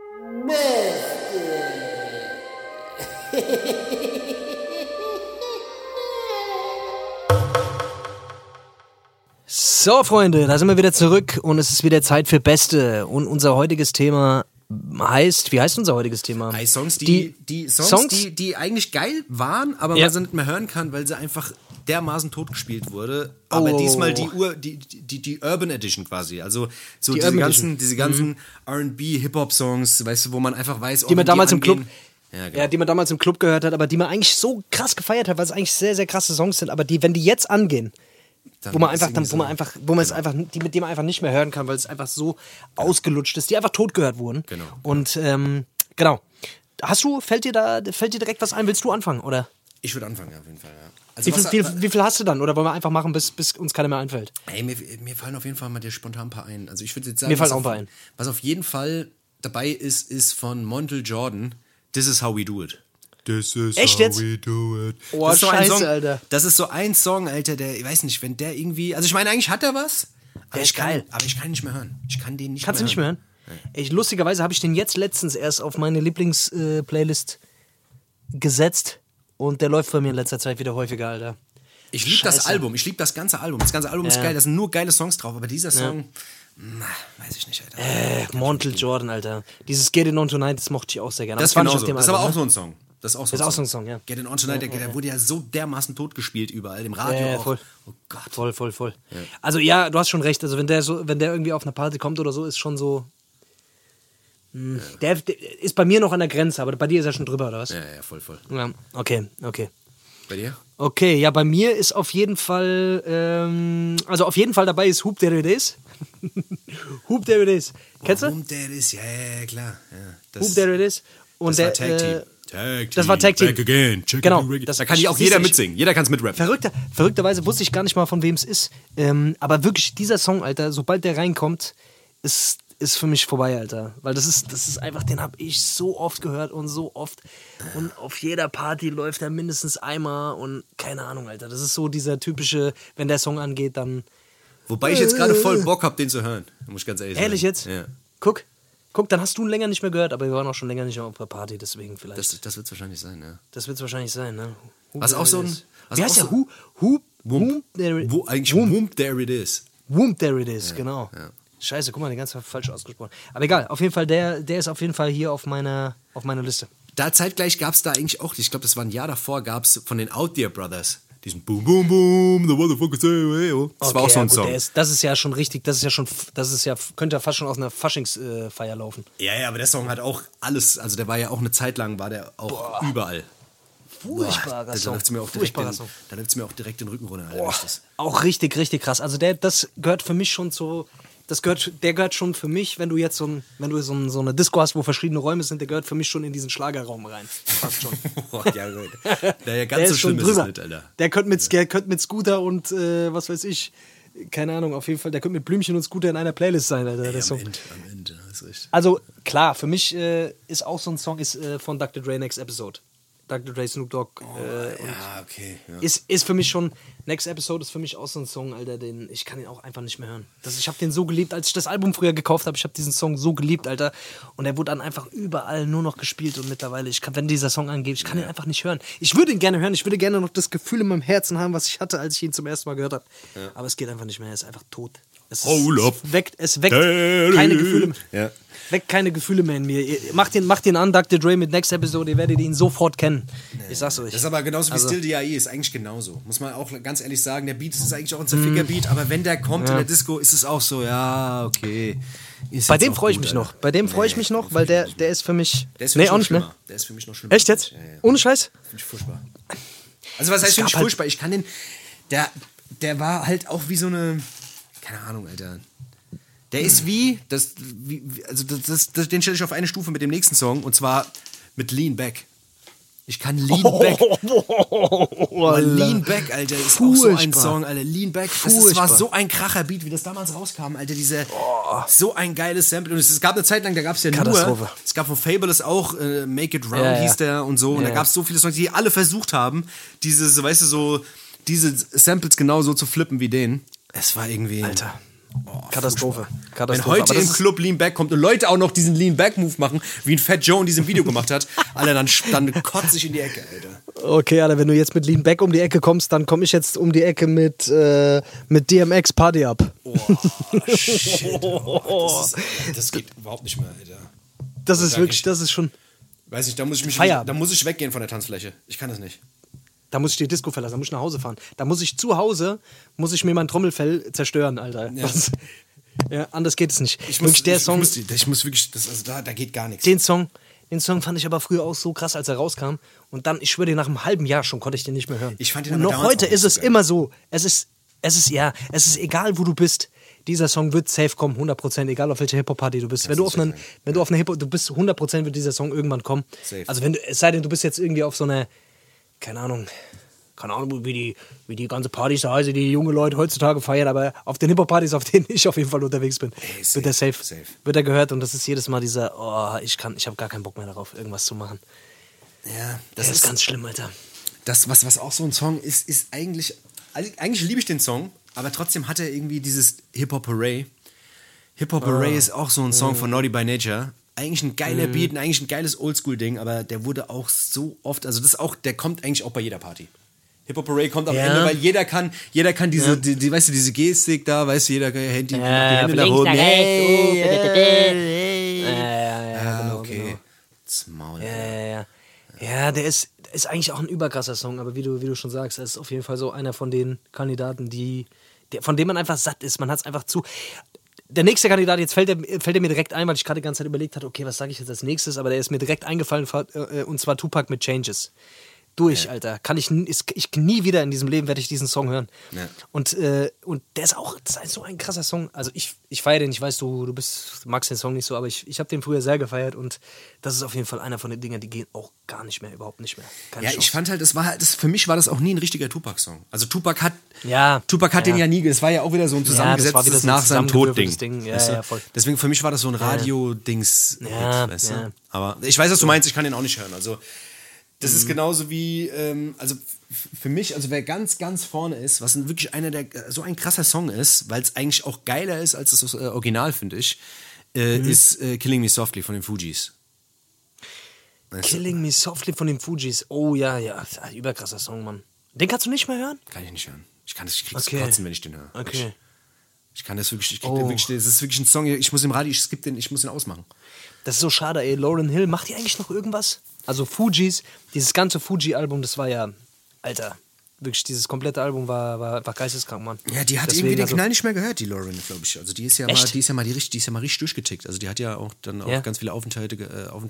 So, Freunde, da sind wir wieder zurück und es ist wieder Zeit für Beste. Und unser heutiges Thema heißt, wie heißt unser heutiges Thema? Songs, die eigentlich geil waren, aber man sie nicht mehr hören kann, weil sie einfach dermaßen totgespielt wurde. Aber diesmal die Urban Edition quasi. Also so diese ganzen R&B, Hip-Hop-Songs, weißt du, wo man einfach weiß, die man damals im Club. Ja, genau. Ja, die man damals im Club gehört hat, aber die man eigentlich so krass gefeiert hat, weil es eigentlich sehr, sehr krasse Songs sind, aber wenn die jetzt angehen, die man einfach nicht mehr hören kann, weil es einfach so ausgelutscht ist, die einfach tot gehört wurden. Genau. Und genau. Fällt dir direkt was ein? Willst du anfangen, oder? Ich würde anfangen, ja, auf jeden Fall, ja. Also wie viel hast du dann? Oder wollen wir einfach machen, bis uns keiner mehr einfällt? Ey, mir fallen auf jeden Fall mal dir spontan ein paar ein. Also ich würde jetzt sagen, Mir fallen auch ein paar ein. Was auf jeden Fall dabei ist von Montel Jordan, This is how we do it. This is Echt how jetzt? we do it. Oh, das ist so ein Scheiße, Song, Alter. Das ist so ein Song, Alter, der, ich weiß nicht, wenn der irgendwie, also ich meine, eigentlich hat er was. Der ist geil. Aber ich kann ihn nicht mehr hören. Ich kann den nicht Kannst du nicht mehr hören? Nee. Lustigerweise habe ich den jetzt letztens erst auf meine Lieblings-Playlist gesetzt und der läuft bei mir in letzter Zeit wieder häufiger, Alter. Ich liebe das Album, ich liebe das ganze Album. Das ganze Album ist geil, da sind nur geile Songs drauf, aber dieser Song, weiß ich nicht, Alter. Montel Jordan, Alter. Dieses Get It On Tonight, das mochte ich auch sehr gerne. Das ist fand ich genauso. auf dem Das ist Album, aber auch ne? so ein Song. Das ist auch so ein Song, ja. Get It On Tonight, der wurde ja so dermaßen totgespielt überall, im Radio Ja, auch. voll. Oh Gott. Voll. Ja. Also ja, du hast schon recht. Also wenn der irgendwie auf eine Party kommt oder so, ist schon so. Der ist bei mir noch an der Grenze, aber bei dir ist er schon drüber, oder was? Ja, voll. Ja, okay. Bei dir? Okay, ja, bei mir ist auf jeden Fall, auf jeden Fall dabei ist Hoop There It Is. Hoop There It Is. Kennst du? Hoop There It Is, ja, klar. Ja, Hoop There It Is. Und das war Tag Team. Das war Tag Team. Back again. Check Genau. Da kann auch jeder mitsingen. Jeder kann es mitrappen. Verrückterweise wusste ich gar nicht mal, von wem es ist. Aber wirklich, dieser Song, Alter, sobald der reinkommt, ist für mich vorbei, Alter. Weil das ist einfach, den habe ich so oft gehört und so oft. Und auf jeder Party läuft er mindestens einmal und keine Ahnung, Alter. Das ist so dieser typische, wenn der Song angeht, dann... Wobei ich jetzt gerade voll Bock habe, den zu hören. Muss ich ganz ehrlich sagen. Ehrlich jetzt? Ja. Guck, dann hast du ihn länger nicht mehr gehört, aber wir waren auch schon länger nicht mehr auf der Party, deswegen vielleicht. Das wird es wahrscheinlich sein, ja. Das wird es wahrscheinlich sein, ne? Was auch so ein... Wie heißt der? Whoop There It Is. Whoop There It Is, genau. Ja. Scheiße, guck mal, die ganze Zeit falsch ausgesprochen. Aber egal, auf jeden Fall, der ist auf jeden Fall hier auf meiner Liste. da zeitgleich gab es da eigentlich auch, ich glaube, das war ein Jahr davor, gab es von den Out There Brothers diesen Boom, Boom, Boom, the motherfucker say, hey, oh. Das war auch so ein Song. Das ist ja schon richtig, könnte ja fast schon aus einer Faschingsfeier laufen. Ja, aber der Song hat auch alles, also der war ja auch eine Zeit lang, war der auch überall. Furchtbarer Song. Da läuft es mir auch direkt den Rücken runter. Alter, auch richtig, richtig krass. Also das gehört für mich schon so, der gehört schon für mich, wenn du jetzt so eine Disco hast, wo verschiedene Räume sind, der gehört für mich schon in diesen Schlagerraum rein. Fast schon. Ja, gut. Naja, ganz so schlimm ist es nicht, Alter. Der könnte mit Scooter und was weiß ich, keine Ahnung, auf jeden Fall, der könnte mit Blümchen und Scooter in einer Playlist sein, Alter. Ey, am Ende, ist richtig. Also, klar, für mich ist auch so ein Song von Dr. Dre Next Episode. Dr. Dre, Snoop Dogg. Okay. Ja. Ist für mich schon, Next Episode ist für mich auch so ein Song, Alter, ich kann ihn auch einfach nicht mehr hören. Ich habe den so geliebt, als ich das Album früher gekauft habe, ich habe diesen Song so geliebt, Alter. Und er wurde dann einfach überall nur noch gespielt und mittlerweile, wenn dieser Song angeht, ich kann ihn einfach nicht hören. Ich würde ihn gerne hören, ich würde gerne noch das Gefühl in meinem Herzen haben, was ich hatte, als ich ihn zum ersten Mal gehört habe. Ja. Aber es geht einfach nicht mehr, er ist einfach tot. Es weckt keine Gefühle mehr. Ja. Weckt keine Gefühle mehr in mir. Macht ihn an, Dr. Dre mit Next Episode, ihr werdet ihn sofort kennen. Nee. Ich sag's euch. Das ist aber genauso wie Still D.I.E. ist eigentlich genauso. Muss man auch ganz ehrlich sagen, der Beat ist eigentlich auch ein Zerficker-Beat, aber wenn der kommt in der Disco, ist es auch so, ja, okay. Bei dem freue ich mich noch. Weil der ist für mich... Der ist für mich auch nicht mehr. Der ist für mich noch schlimmer. Echt jetzt? Ja. Ohne Scheiß? Finde ich furchtbar. Also was heißt finde ich furchtbar? Ich kann den... Der war halt auch wie so eine... Keine Ahnung, Alter. Der ist den stelle ich auf eine Stufe mit dem nächsten Song, und zwar mit Lean Back. Ich kann Lean Back. Lean Back, Alter, ist auch so ein Song, Alter. Lean Back, das war so ein Kracher-Beat, wie das damals rauskam, Alter. So ein geiles Sample. Und es gab eine Zeit lang, da gab es ja nur, es gab von Fabulous auch, Make It Round hieß der und so. Und da gab es so viele Songs, die alle versucht haben, diese Samples genauso zu flippen wie den. Es war irgendwie... Alter. Katastrophe. Wenn heute im Club Lean Back kommt und Leute auch noch diesen Lean Back Move machen, wie ein Fat Joe in diesem Video gemacht hat, Alter, dann kotze ich in die Ecke, Alter. Okay, Alter, wenn du jetzt mit Lean Back um die Ecke kommst, dann komme ich jetzt um die Ecke mit DMX Party Up. Oh, shit. Das geht überhaupt nicht mehr, Alter. Das ist schon... Weiß nicht, da muss ich weggehen von der Tanzfläche. Ich kann das nicht. Da muss ich die Disco verlassen, da muss ich nach Hause fahren. Da muss ich zu Hause, mir mein Trommelfell zerstören, Alter. Ja. Anders geht es nicht. Da geht gar nichts. Den Song fand ich aber früher auch so krass, als er rauskam. Und dann, ich schwöre dir, nach einem halben Jahr schon konnte ich den nicht mehr hören. Ich fand den und noch heute ist es immer so. Es ist egal, wo du bist. Dieser Song wird safe kommen, 100%, egal auf welcher Hip-Hop-Party du bist. Wenn du auf einer Hip-Hop, du bist 100% wird dieser Song irgendwann kommen. Safe. Also es sei denn, du bist jetzt irgendwie auf so einer, keine Ahnung, wie die ganze Partys da heißen, die junge Leute heutzutage feiern, aber auf den Hip-Hop-Partys, auf denen ich auf jeden Fall unterwegs bin, wird der safe. Wird er gehört, und das ist jedes Mal dieser, ich habe gar keinen Bock mehr darauf, irgendwas zu machen. Ja, das ist ganz schlimm, Alter. Das, was auch so ein Song ist eigentlich liebe ich den Song, aber trotzdem hat er irgendwie dieses Hip-Hop-Hooray. Hip-Hop-Hooray ist auch so ein Song von Naughty by Nature. Eigentlich ein geiler Beat, eigentlich ein geiles Oldschool-Ding, aber der wurde auch so oft, also der kommt eigentlich auch bei jeder Party. Hip-Hop-Hooray kommt am Ende, weil jeder kann diese, weißt du, diese Gestik da, weißt du, jeder kann die Hände nach oben. Okay. Genau. Ja, der ist eigentlich auch ein überkrasser Song, aber wie du schon sagst, er ist auf jeden Fall so einer von den Kandidaten, von dem man einfach satt ist. Man hat es einfach zu... Der nächste Kandidat, jetzt fällt er mir direkt ein, weil ich gerade die ganze Zeit überlegt habe, okay, was sage ich jetzt als nächstes, aber der ist mir direkt eingefallen, und zwar Tupac mit Changes. Alter. Ich nie wieder in diesem Leben werde ich diesen Song hören. Ja. Und der ist so ein krasser Song. Also ich feiere den, ich weiß, du magst den Song nicht so, aber ich habe den früher sehr gefeiert, und das ist auf jeden Fall einer von den Dingen, die gehen auch gar nicht mehr, überhaupt nicht mehr. Keine Chance. Ich fand halt, für mich war das auch nie ein richtiger Tupac-Song. Also Tupac hat den ja nie, es war ja auch wieder so ein zusammengesetztes nach seinem Tod-Ding. Ja, voll. Deswegen für mich war das so ein Radio-Dings. Weißt du? Aber ich weiß, was du meinst, ich kann den auch nicht hören. Also das ist genauso wie, also für mich, also wer ganz, ganz vorne ist, was wirklich so ein krasser Song ist, weil es eigentlich auch geiler ist als das Original, finde ich, ist Killing Me Softly von den Fugees. Killing Me Softly von den Fugees. Oh ja, überkrasser Song, Mann. Den kannst du nicht mehr hören? Kann ich nicht hören. Ich krieg's kotzen, wenn ich den höre. Okay. Ich kann das wirklich, das ist wirklich ein Song, ich muss im Radio, ich muss den ausmachen. Das ist so schade, ey. Lauryn Hill, macht die eigentlich noch irgendwas? Also Fugees, dieses ganze Fuji-Album, das war ja, Alter, wirklich, dieses komplette Album war geisteskrank, Mann. Ja, die hat Deswegen, irgendwie den Knall nicht mehr gehört, die Lauren, glaube ich. Also die ist ja mal, richtig durchgetickt. Also die hat ja auch dann auch ganz viele Aufenthalte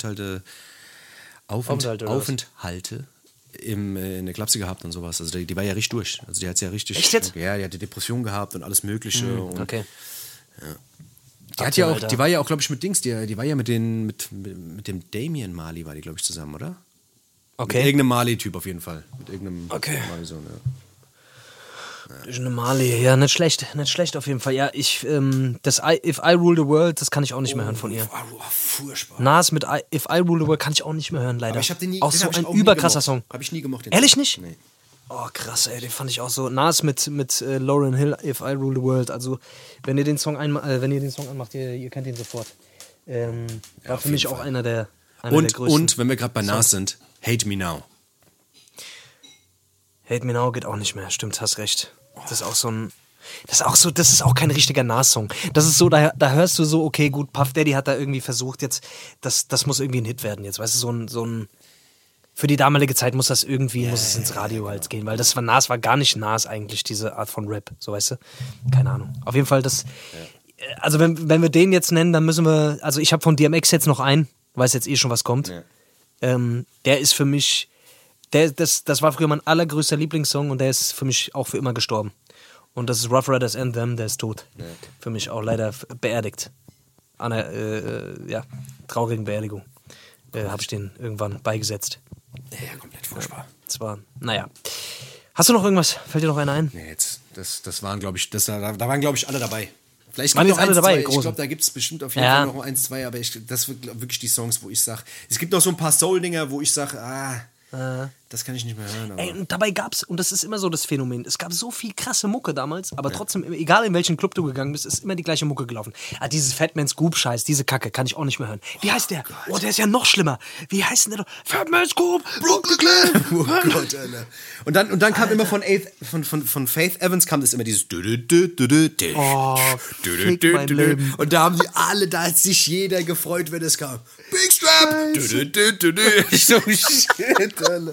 in der Klapse gehabt und sowas. Also die war ja richtig durch. Also die hat ja richtig. Echt jetzt? Ja, die hatte Depressionen gehabt und alles Mögliche. Und Okay. ja. Die hat ja auch, die war ja auch, glaube ich, mit Dings, die war ja mit dem Damian Marley war die, glaube ich, zusammen, oder? Okay. Mit irgendeinem Marley-Typ auf jeden Fall. Mit irgendeinem Marley-Sohn, ja. Eine Marley, ja, nicht schlecht auf jeden Fall. Ja, das If I Rule the World, das kann ich auch nicht mehr hören von ihr. Furchtbar. Nas mit If I Rule the World kann ich auch nicht mehr hören, leider. Aber ich hab den nie, auch den so hab ich ein auch nie überkrasser gemocht. Song. Hab ich nie gemocht. Den Ehrlich Song. nicht? Nee. Oh, krass, ey, den fand ich auch so. Nas mit Lauryn Hill, If I Rule the World. Also, wenn ihr den Song anmacht, ihr kennt ihn sofort. War für mich auch einer der größten. Und, wenn wir gerade bei Nas sind, Hate Me Now. Hate Me Now geht auch nicht mehr, stimmt, hast recht. Das ist auch so ein. Das ist auch kein richtiger Nas-Song. Das ist so, da hörst du so, okay, gut, Puff Daddy hat da irgendwie versucht, jetzt, das muss irgendwie ein Hit werden jetzt, weißt du, so ein für die damalige Zeit muss es ins Radio halt gehen, weil Nas war gar nicht Nas eigentlich, diese Art von Rap, so weißt du. Keine Ahnung. Auf jeden Fall also wenn wir den jetzt nennen, dann müssen wir, also ich habe von DMX jetzt noch einen, weiß jetzt schon, was kommt. Ja. Der ist für mich, das war früher mein allergrößter Lieblingssong und der ist für mich auch für immer gestorben. Und das ist Rough Riders Anthem, der ist tot. Ja. Für mich auch leider beerdigt. An einer traurigen Beerdigung habe ich den irgendwann beigesetzt. Ja, komplett furchtbar. Naja. Hast du noch irgendwas? Fällt dir noch einer ein? Nee, das waren, glaube ich, da waren, glaube ich, alle dabei. Vielleicht waren gibt jetzt alle dabei? Ich glaube, da gibt es bestimmt auf jeden Fall noch 1, 2, aber das sind wirklich die Songs, wo ich sage, es gibt noch so ein paar Soul-Dinger, wo ich sage, das kann ich nicht mehr hören. Aber. Ey, und dabei gab's, und das ist immer so das Phänomen, es gab so viel krasse Mucke damals, aber trotzdem, egal in welchen Club du gegangen bist, ist immer die gleiche Mucke gelaufen. Dieses Fatman Scoop-Scheiß, diese Kacke, kann ich auch nicht mehr hören. Wie heißt der? Oh, der ist ja noch schlimmer. Wie heißt denn der doch? Fatman Scoop, Brooklyn Clan. Oh Gott, Alter. Und dann kam immer von Faith Evans kam das immer dieses fick mein Leben. Und da haben die alle, da hat sich jeder gefreut, wenn es kam. Big Strap! So shit, Alter.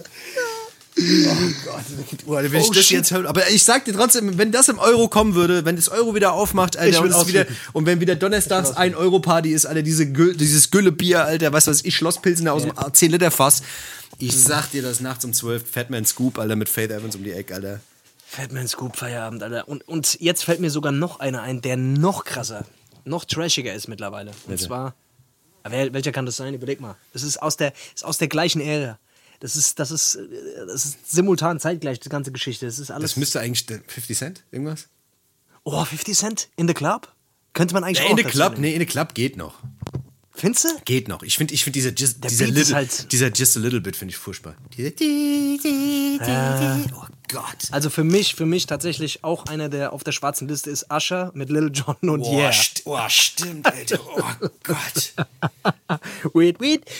Oh Gott, wenn ich das jetzt höre. Aber ich sag dir trotzdem, wenn das im Euro kommen würde, wenn das Euro wieder aufmacht, Alter, und wenn wieder donnerstags 1-Euro-Party ist, Alter, dieses Güllebier, Alter, was weiß ich, Schlosspilzen aus dem 10-Liter-Fass. Ich sag dir das nachts um 12, Fatman Scoop, Alter, mit Faith Evans um die Ecke, Alter. Fatman Scoop, Feierabend, Alter. Und jetzt fällt mir sogar noch einer ein, der noch krasser, noch trashiger ist mittlerweile. Und zwar, welcher kann das sein? Überleg mal. Das ist aus der gleichen Ära. Das ist simultan zeitgleich, die ganze Geschichte. Das ist alles. Das müsste eigentlich 50 Cent, irgendwas? Oh, 50 Cent? In the Club? Könnte man eigentlich auch in the Club? Nee, in the Club geht noch. Findest du? Geht noch. Ich finde dieser Just a Little Bit finde ich furchtbar. Oh Gott. Also für mich tatsächlich auch einer, der auf der schwarzen Liste ist, Usher mit Lil Jon und Yeah. Stimmt, Alter. Oh Gott. Wait.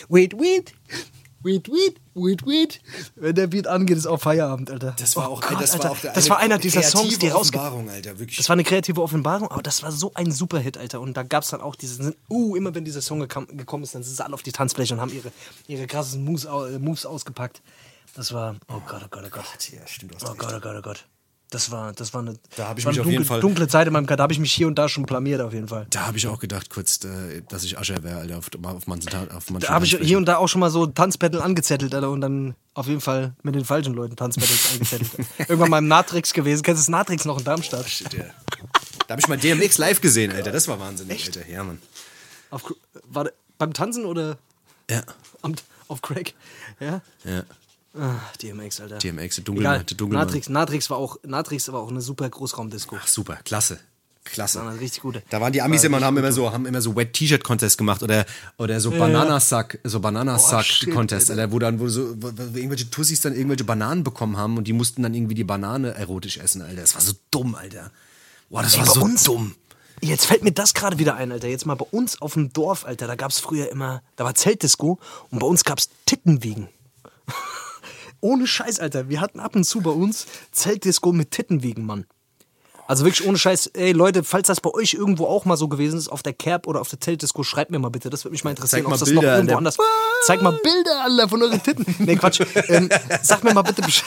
Wenn der Beat angeht, ist auch Feierabend, Alter. Das war einer dieser Songs, die rausgekommen Alter, wirklich. Das war eine kreative Offenbarung, aber das war so ein super Hit, Alter. Und da gab es dann auch immer wenn dieser Song gekommen ist, dann sind sie alle auf die Tanzfläche und haben ihre krassen Moves ausgepackt. Das war, oh Gott. Ja, stimmt. Oh Gott. Das war eine, da habe ich mich auf jeden Fall dunkle Zeit in meinem Kader. Da habe ich mich hier und da schon blamiert, auf jeden Fall. Da habe ich auch gedacht, kurz, dass ich Usher wäre, Alter, auf manchen Da habe ich hier und da auch schon mal so Tanzbattle angezettelt, Alter, und dann auf jeden Fall mit den falschen Leuten Tanzbattles angezettelt. Irgendwann mal im Natrix gewesen. Kennst du das Natrix noch in Darmstadt? Shit, ja. Da habe ich mal DMX live gesehen, Alter. Das war wahnsinnig, echt? Alter. Ja, Mann. War beim Tanzen oder? Ja. Auf Crack? Ja? Ja. DMX, Alter. DMX, der Dunkelmann. Natrix war auch eine super Großraumdisco. Ach, super, klasse. Das war eine richtig gute. Da waren die Amis immer und haben immer so Wet-T-Shirt-Contest gemacht oder so Bananasack-Contest, Alter, wo irgendwelche Tussis dann irgendwelche Bananen bekommen haben und die mussten dann irgendwie die Banane erotisch essen, Alter. Das war so dumm, Alter. Boah, das war so dumm. Jetzt fällt mir das gerade wieder ein, Alter. Jetzt mal bei uns auf dem Dorf, Alter, da gab's früher immer, da war Zeltdisco und bei uns gab's Tittenwiegen. Ohne Scheiß, Alter. Wir hatten ab und zu bei uns Zeltdisco mit Tittenwiegen, Mann. Also wirklich ohne Scheiß, ey Leute, falls das bei euch irgendwo auch mal so gewesen ist, auf der Kerb oder auf der Zeltdisco, schreibt mir mal bitte, das würde mich mal interessieren, Zeig mal ob das Bilder noch irgendwo anders... Zeig mal Bilder, Alter, von euren Titten. Nee, Quatsch. Sagt mir mal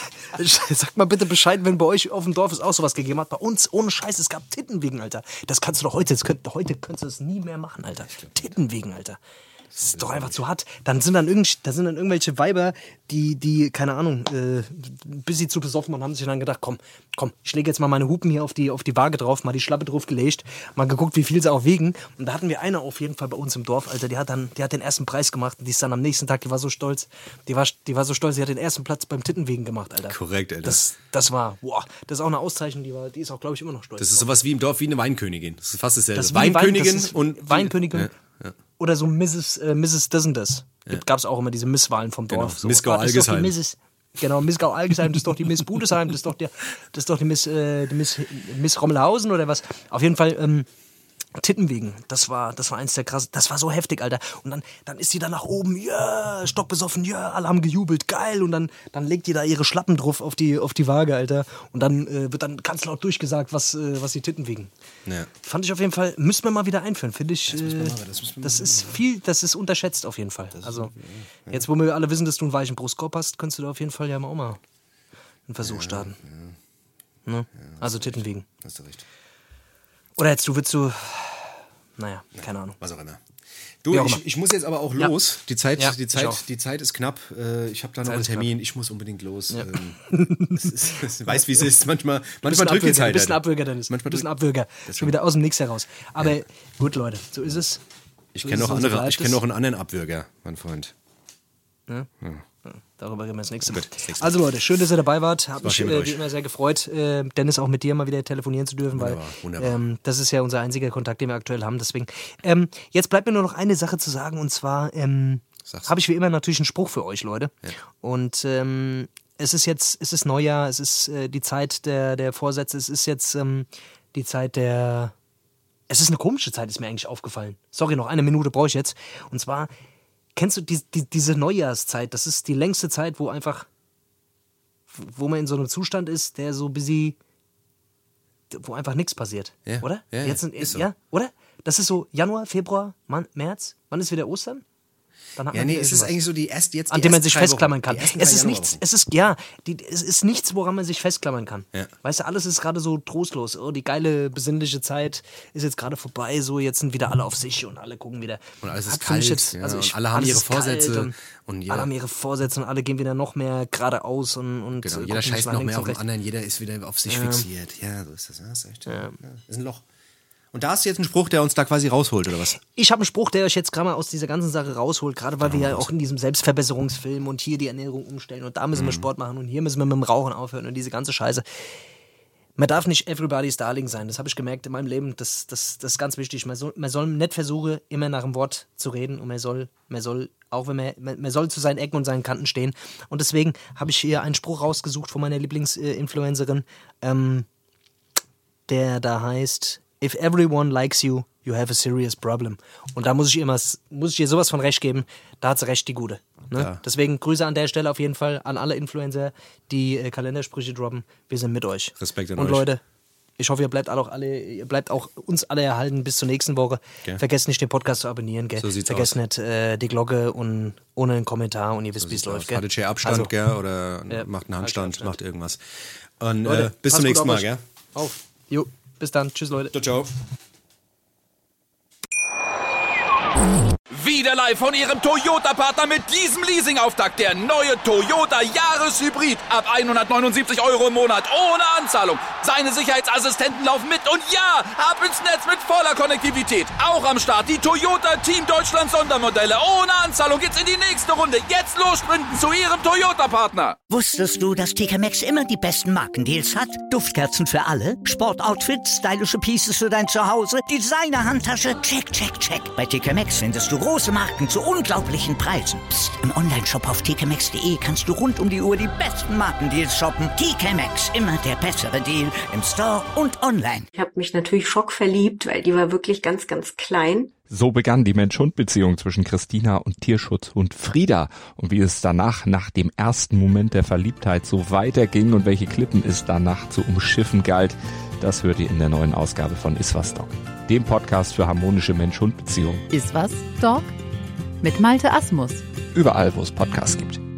bitte Bescheid, wenn bei euch auf dem Dorf es auch sowas gegeben hat. Bei uns, ohne Scheiß, es gab Tittenwegen, Alter. Das kannst du doch heute könntest du das nie mehr machen, Alter. Tittenwegen, Alter. Das ist doch einfach zu hart. Dann sind irgendwelche Weiber, die keine Ahnung, bis sie zu besoffen waren, haben sich dann gedacht, komm, ich lege jetzt mal meine Hupen hier auf die Waage drauf, mal die Schlappe drauf gelegt, mal geguckt, wie viel sie auch wiegen. Und da hatten wir eine auf jeden Fall bei uns im Dorf, Alter, die hat den ersten Preis gemacht. Und die ist dann am nächsten Tag, die war so stolz, die war so stolz, die hat den ersten Platz beim Tittenwegen gemacht, Alter. Korrekt, Alter. Das war, das ist auch eine Auszeichnung, die ist auch, glaube ich, immer noch stolz. Das ist sowas wie im Dorf, wie eine Weinkönigin. Das ist fast dasselbe. Das ist Weinkönigin und... Weinkönigin. Ja. Oder so Mrs. das und das. Gab es auch immer diese Misswahlen vom Dorf. Genau. Miss Gau-Algesheim. Genau, Miss Gau-Algesheim, das ist doch die Miss Budesheim, das ist doch die Miss Rommelhausen oder was. Auf jeden Fall Tittenwegen. Das war eins der krassen. Das war so heftig, Alter. Und dann ist die da nach oben, ja, stockbesoffen, ja, alle haben gejubelt, geil. Und dann legt die da ihre Schlappen drauf auf die Waage, Alter. Und dann wird dann ganz laut durchgesagt, was die Titten wiegen. Ja. Fand ich auf jeden Fall, müssen wir mal wieder einführen, finde ich. Das ist unterschätzt auf jeden Fall. Also, jetzt, wo wir alle wissen, dass du einen weichen Brustkorb hast, könntest du da auf jeden Fall ja auch mal einen Versuch starten. Ja. Ne? Also Titten wiegen. Hast du recht. Oder willst du, naja, keine Ahnung. Was auch immer. Du, ich muss jetzt aber auch los. Die Zeit ist knapp. Ich habe da noch einen Termin. Ich muss unbedingt los. Ja. Weißt, wie es ist. Manchmal drückt die Zeit. Ein bisschen Abwürger, Dennis. Ein bisschen Abwürger. Schon wieder aus dem Nix heraus. Aber gut, Leute, so ist es. Ich kenne noch einen anderen Abwürger, mein Freund. Ja? Ja. Darüber reden wir das nächste Mal. Also Leute, schön, dass ihr dabei wart. Hat mich wie immer sehr gefreut, Dennis, auch mit dir mal wieder telefonieren zu dürfen, wunderbar. Das ist ja unser einziger Kontakt, den wir aktuell haben. Deswegen, jetzt bleibt mir nur noch eine Sache zu sagen, und zwar habe ich wie immer natürlich einen Spruch für euch, Leute. Ja. Und es ist Neujahr, es ist die Zeit der Vorsätze, es ist jetzt die Zeit es ist eine komische Zeit, ist mir eigentlich aufgefallen. Sorry, noch eine Minute brauche ich jetzt. Und zwar, kennst du diese Neujahrszeit? Das ist die längste Zeit, wo man in so einem Zustand ist, der so busy, wo einfach nichts passiert, ja, oder? Ja, ist so. Ja, oder? Das ist so Januar, Februar, März. Wann ist wieder Ostern? Es ist eigentlich so die erste an dem man sich festklammern kann. Es ist nichts, woran man sich festklammern kann. Ja. Weißt du, alles ist gerade so trostlos. Oh, die geile, besinnliche Zeit ist jetzt gerade vorbei. So, jetzt sind wieder alle auf sich und alle gucken wieder. Und alles ist kalt. Und alle haben ihre Vorsätze. Und alle haben ihre Vorsätze und alle gehen wieder noch mehr geradeaus. Und genau, jeder scheißt noch mehr auf den anderen. Jeder ist wieder auf sich fixiert. Ja, so ist das. Das ist echt. Ja. Das ist ein Loch. Und da hast du jetzt einen Spruch, der uns da quasi rausholt, oder was? Ich habe einen Spruch, der euch jetzt gerade mal aus dieser ganzen Sache rausholt, gerade weil wir ja auch in diesem Selbstverbesserungsfilm und hier die Ernährung umstellen und da müssen wir Sport machen und hier müssen wir mit dem Rauchen aufhören und diese ganze Scheiße. Man darf nicht everybody's darling sein, das habe ich gemerkt in meinem Leben, das ist ganz wichtig. Man soll nicht versuchen, immer nach dem Wort zu reden und man soll auch wenn man soll zu seinen Ecken und seinen Kanten stehen. Und deswegen habe ich hier einen Spruch rausgesucht von meiner Lieblingsinfluencerin, der da heißt: If everyone likes you, you have a serious problem. Und da muss ich ihr sowas von recht geben. Da hat sie recht, die Gute. Ne? Ja. Deswegen Grüße an der Stelle auf jeden Fall an alle Influencer, die Kalendersprüche droppen. Wir sind mit euch. Respekt an euch. Und Leute, ich hoffe, ihr bleibt auch uns alle erhalten bis zur nächsten Woche. Okay. Vergesst nicht, den Podcast zu abonnieren. Gell? So sieht's Vergesst aus. Nicht die Glocke und ohne einen Kommentar und ihr wisst, wie es läuft. Haltet schön Abstand, gell? Oder macht einen Handstand, macht irgendwas. Und Leute, bis zum nächsten Mal, gell? Auf. Jo. Bis dann. Tschüss, Leute. Ciao, ciao. Wieder live von Ihrem Toyota-Partner mit diesem Leasing-Auftakt. Der neue Toyota Jahreshybrid. Ab 179 € im Monat. Ohne Anzahlung. Seine Sicherheitsassistenten laufen mit. Und ja, ab ins Netz mit voller Konnektivität. Auch am Start die Toyota Team Deutschland Sondermodelle. Ohne Anzahlung geht's in die nächste Runde. Jetzt los sprinten zu Ihrem Toyota-Partner. Wusstest du, dass TK Maxx immer die besten Markendeals hat? Duftkerzen für alle, Sportoutfits, stylische Pieces für dein Zuhause, Designer-Handtasche, check, check, check. Bei TK Maxx findest du große Marken zu unglaublichen Preisen. Psst. Im Onlineshop auf tkmaxx.de kannst du rund um die Uhr die besten Markendeals shoppen. TK Maxx, immer der bessere Deal im Store und online. Ich habe mich natürlich schockverliebt, weil die war wirklich ganz, ganz klein. So begann die Mensch-Hund-Beziehung zwischen Christina und Tierschutzhund Frieda. Und wie es danach, nach dem ersten Moment der Verliebtheit, so weiterging und welche Klippen es danach zu umschiffen galt, das hört ihr in der neuen Ausgabe von Iswas Dog, dem Podcast für harmonische Mensch-Hund-Beziehungen. Iswas Dog? Mit Malte Asmus. Überall, wo es Podcasts gibt.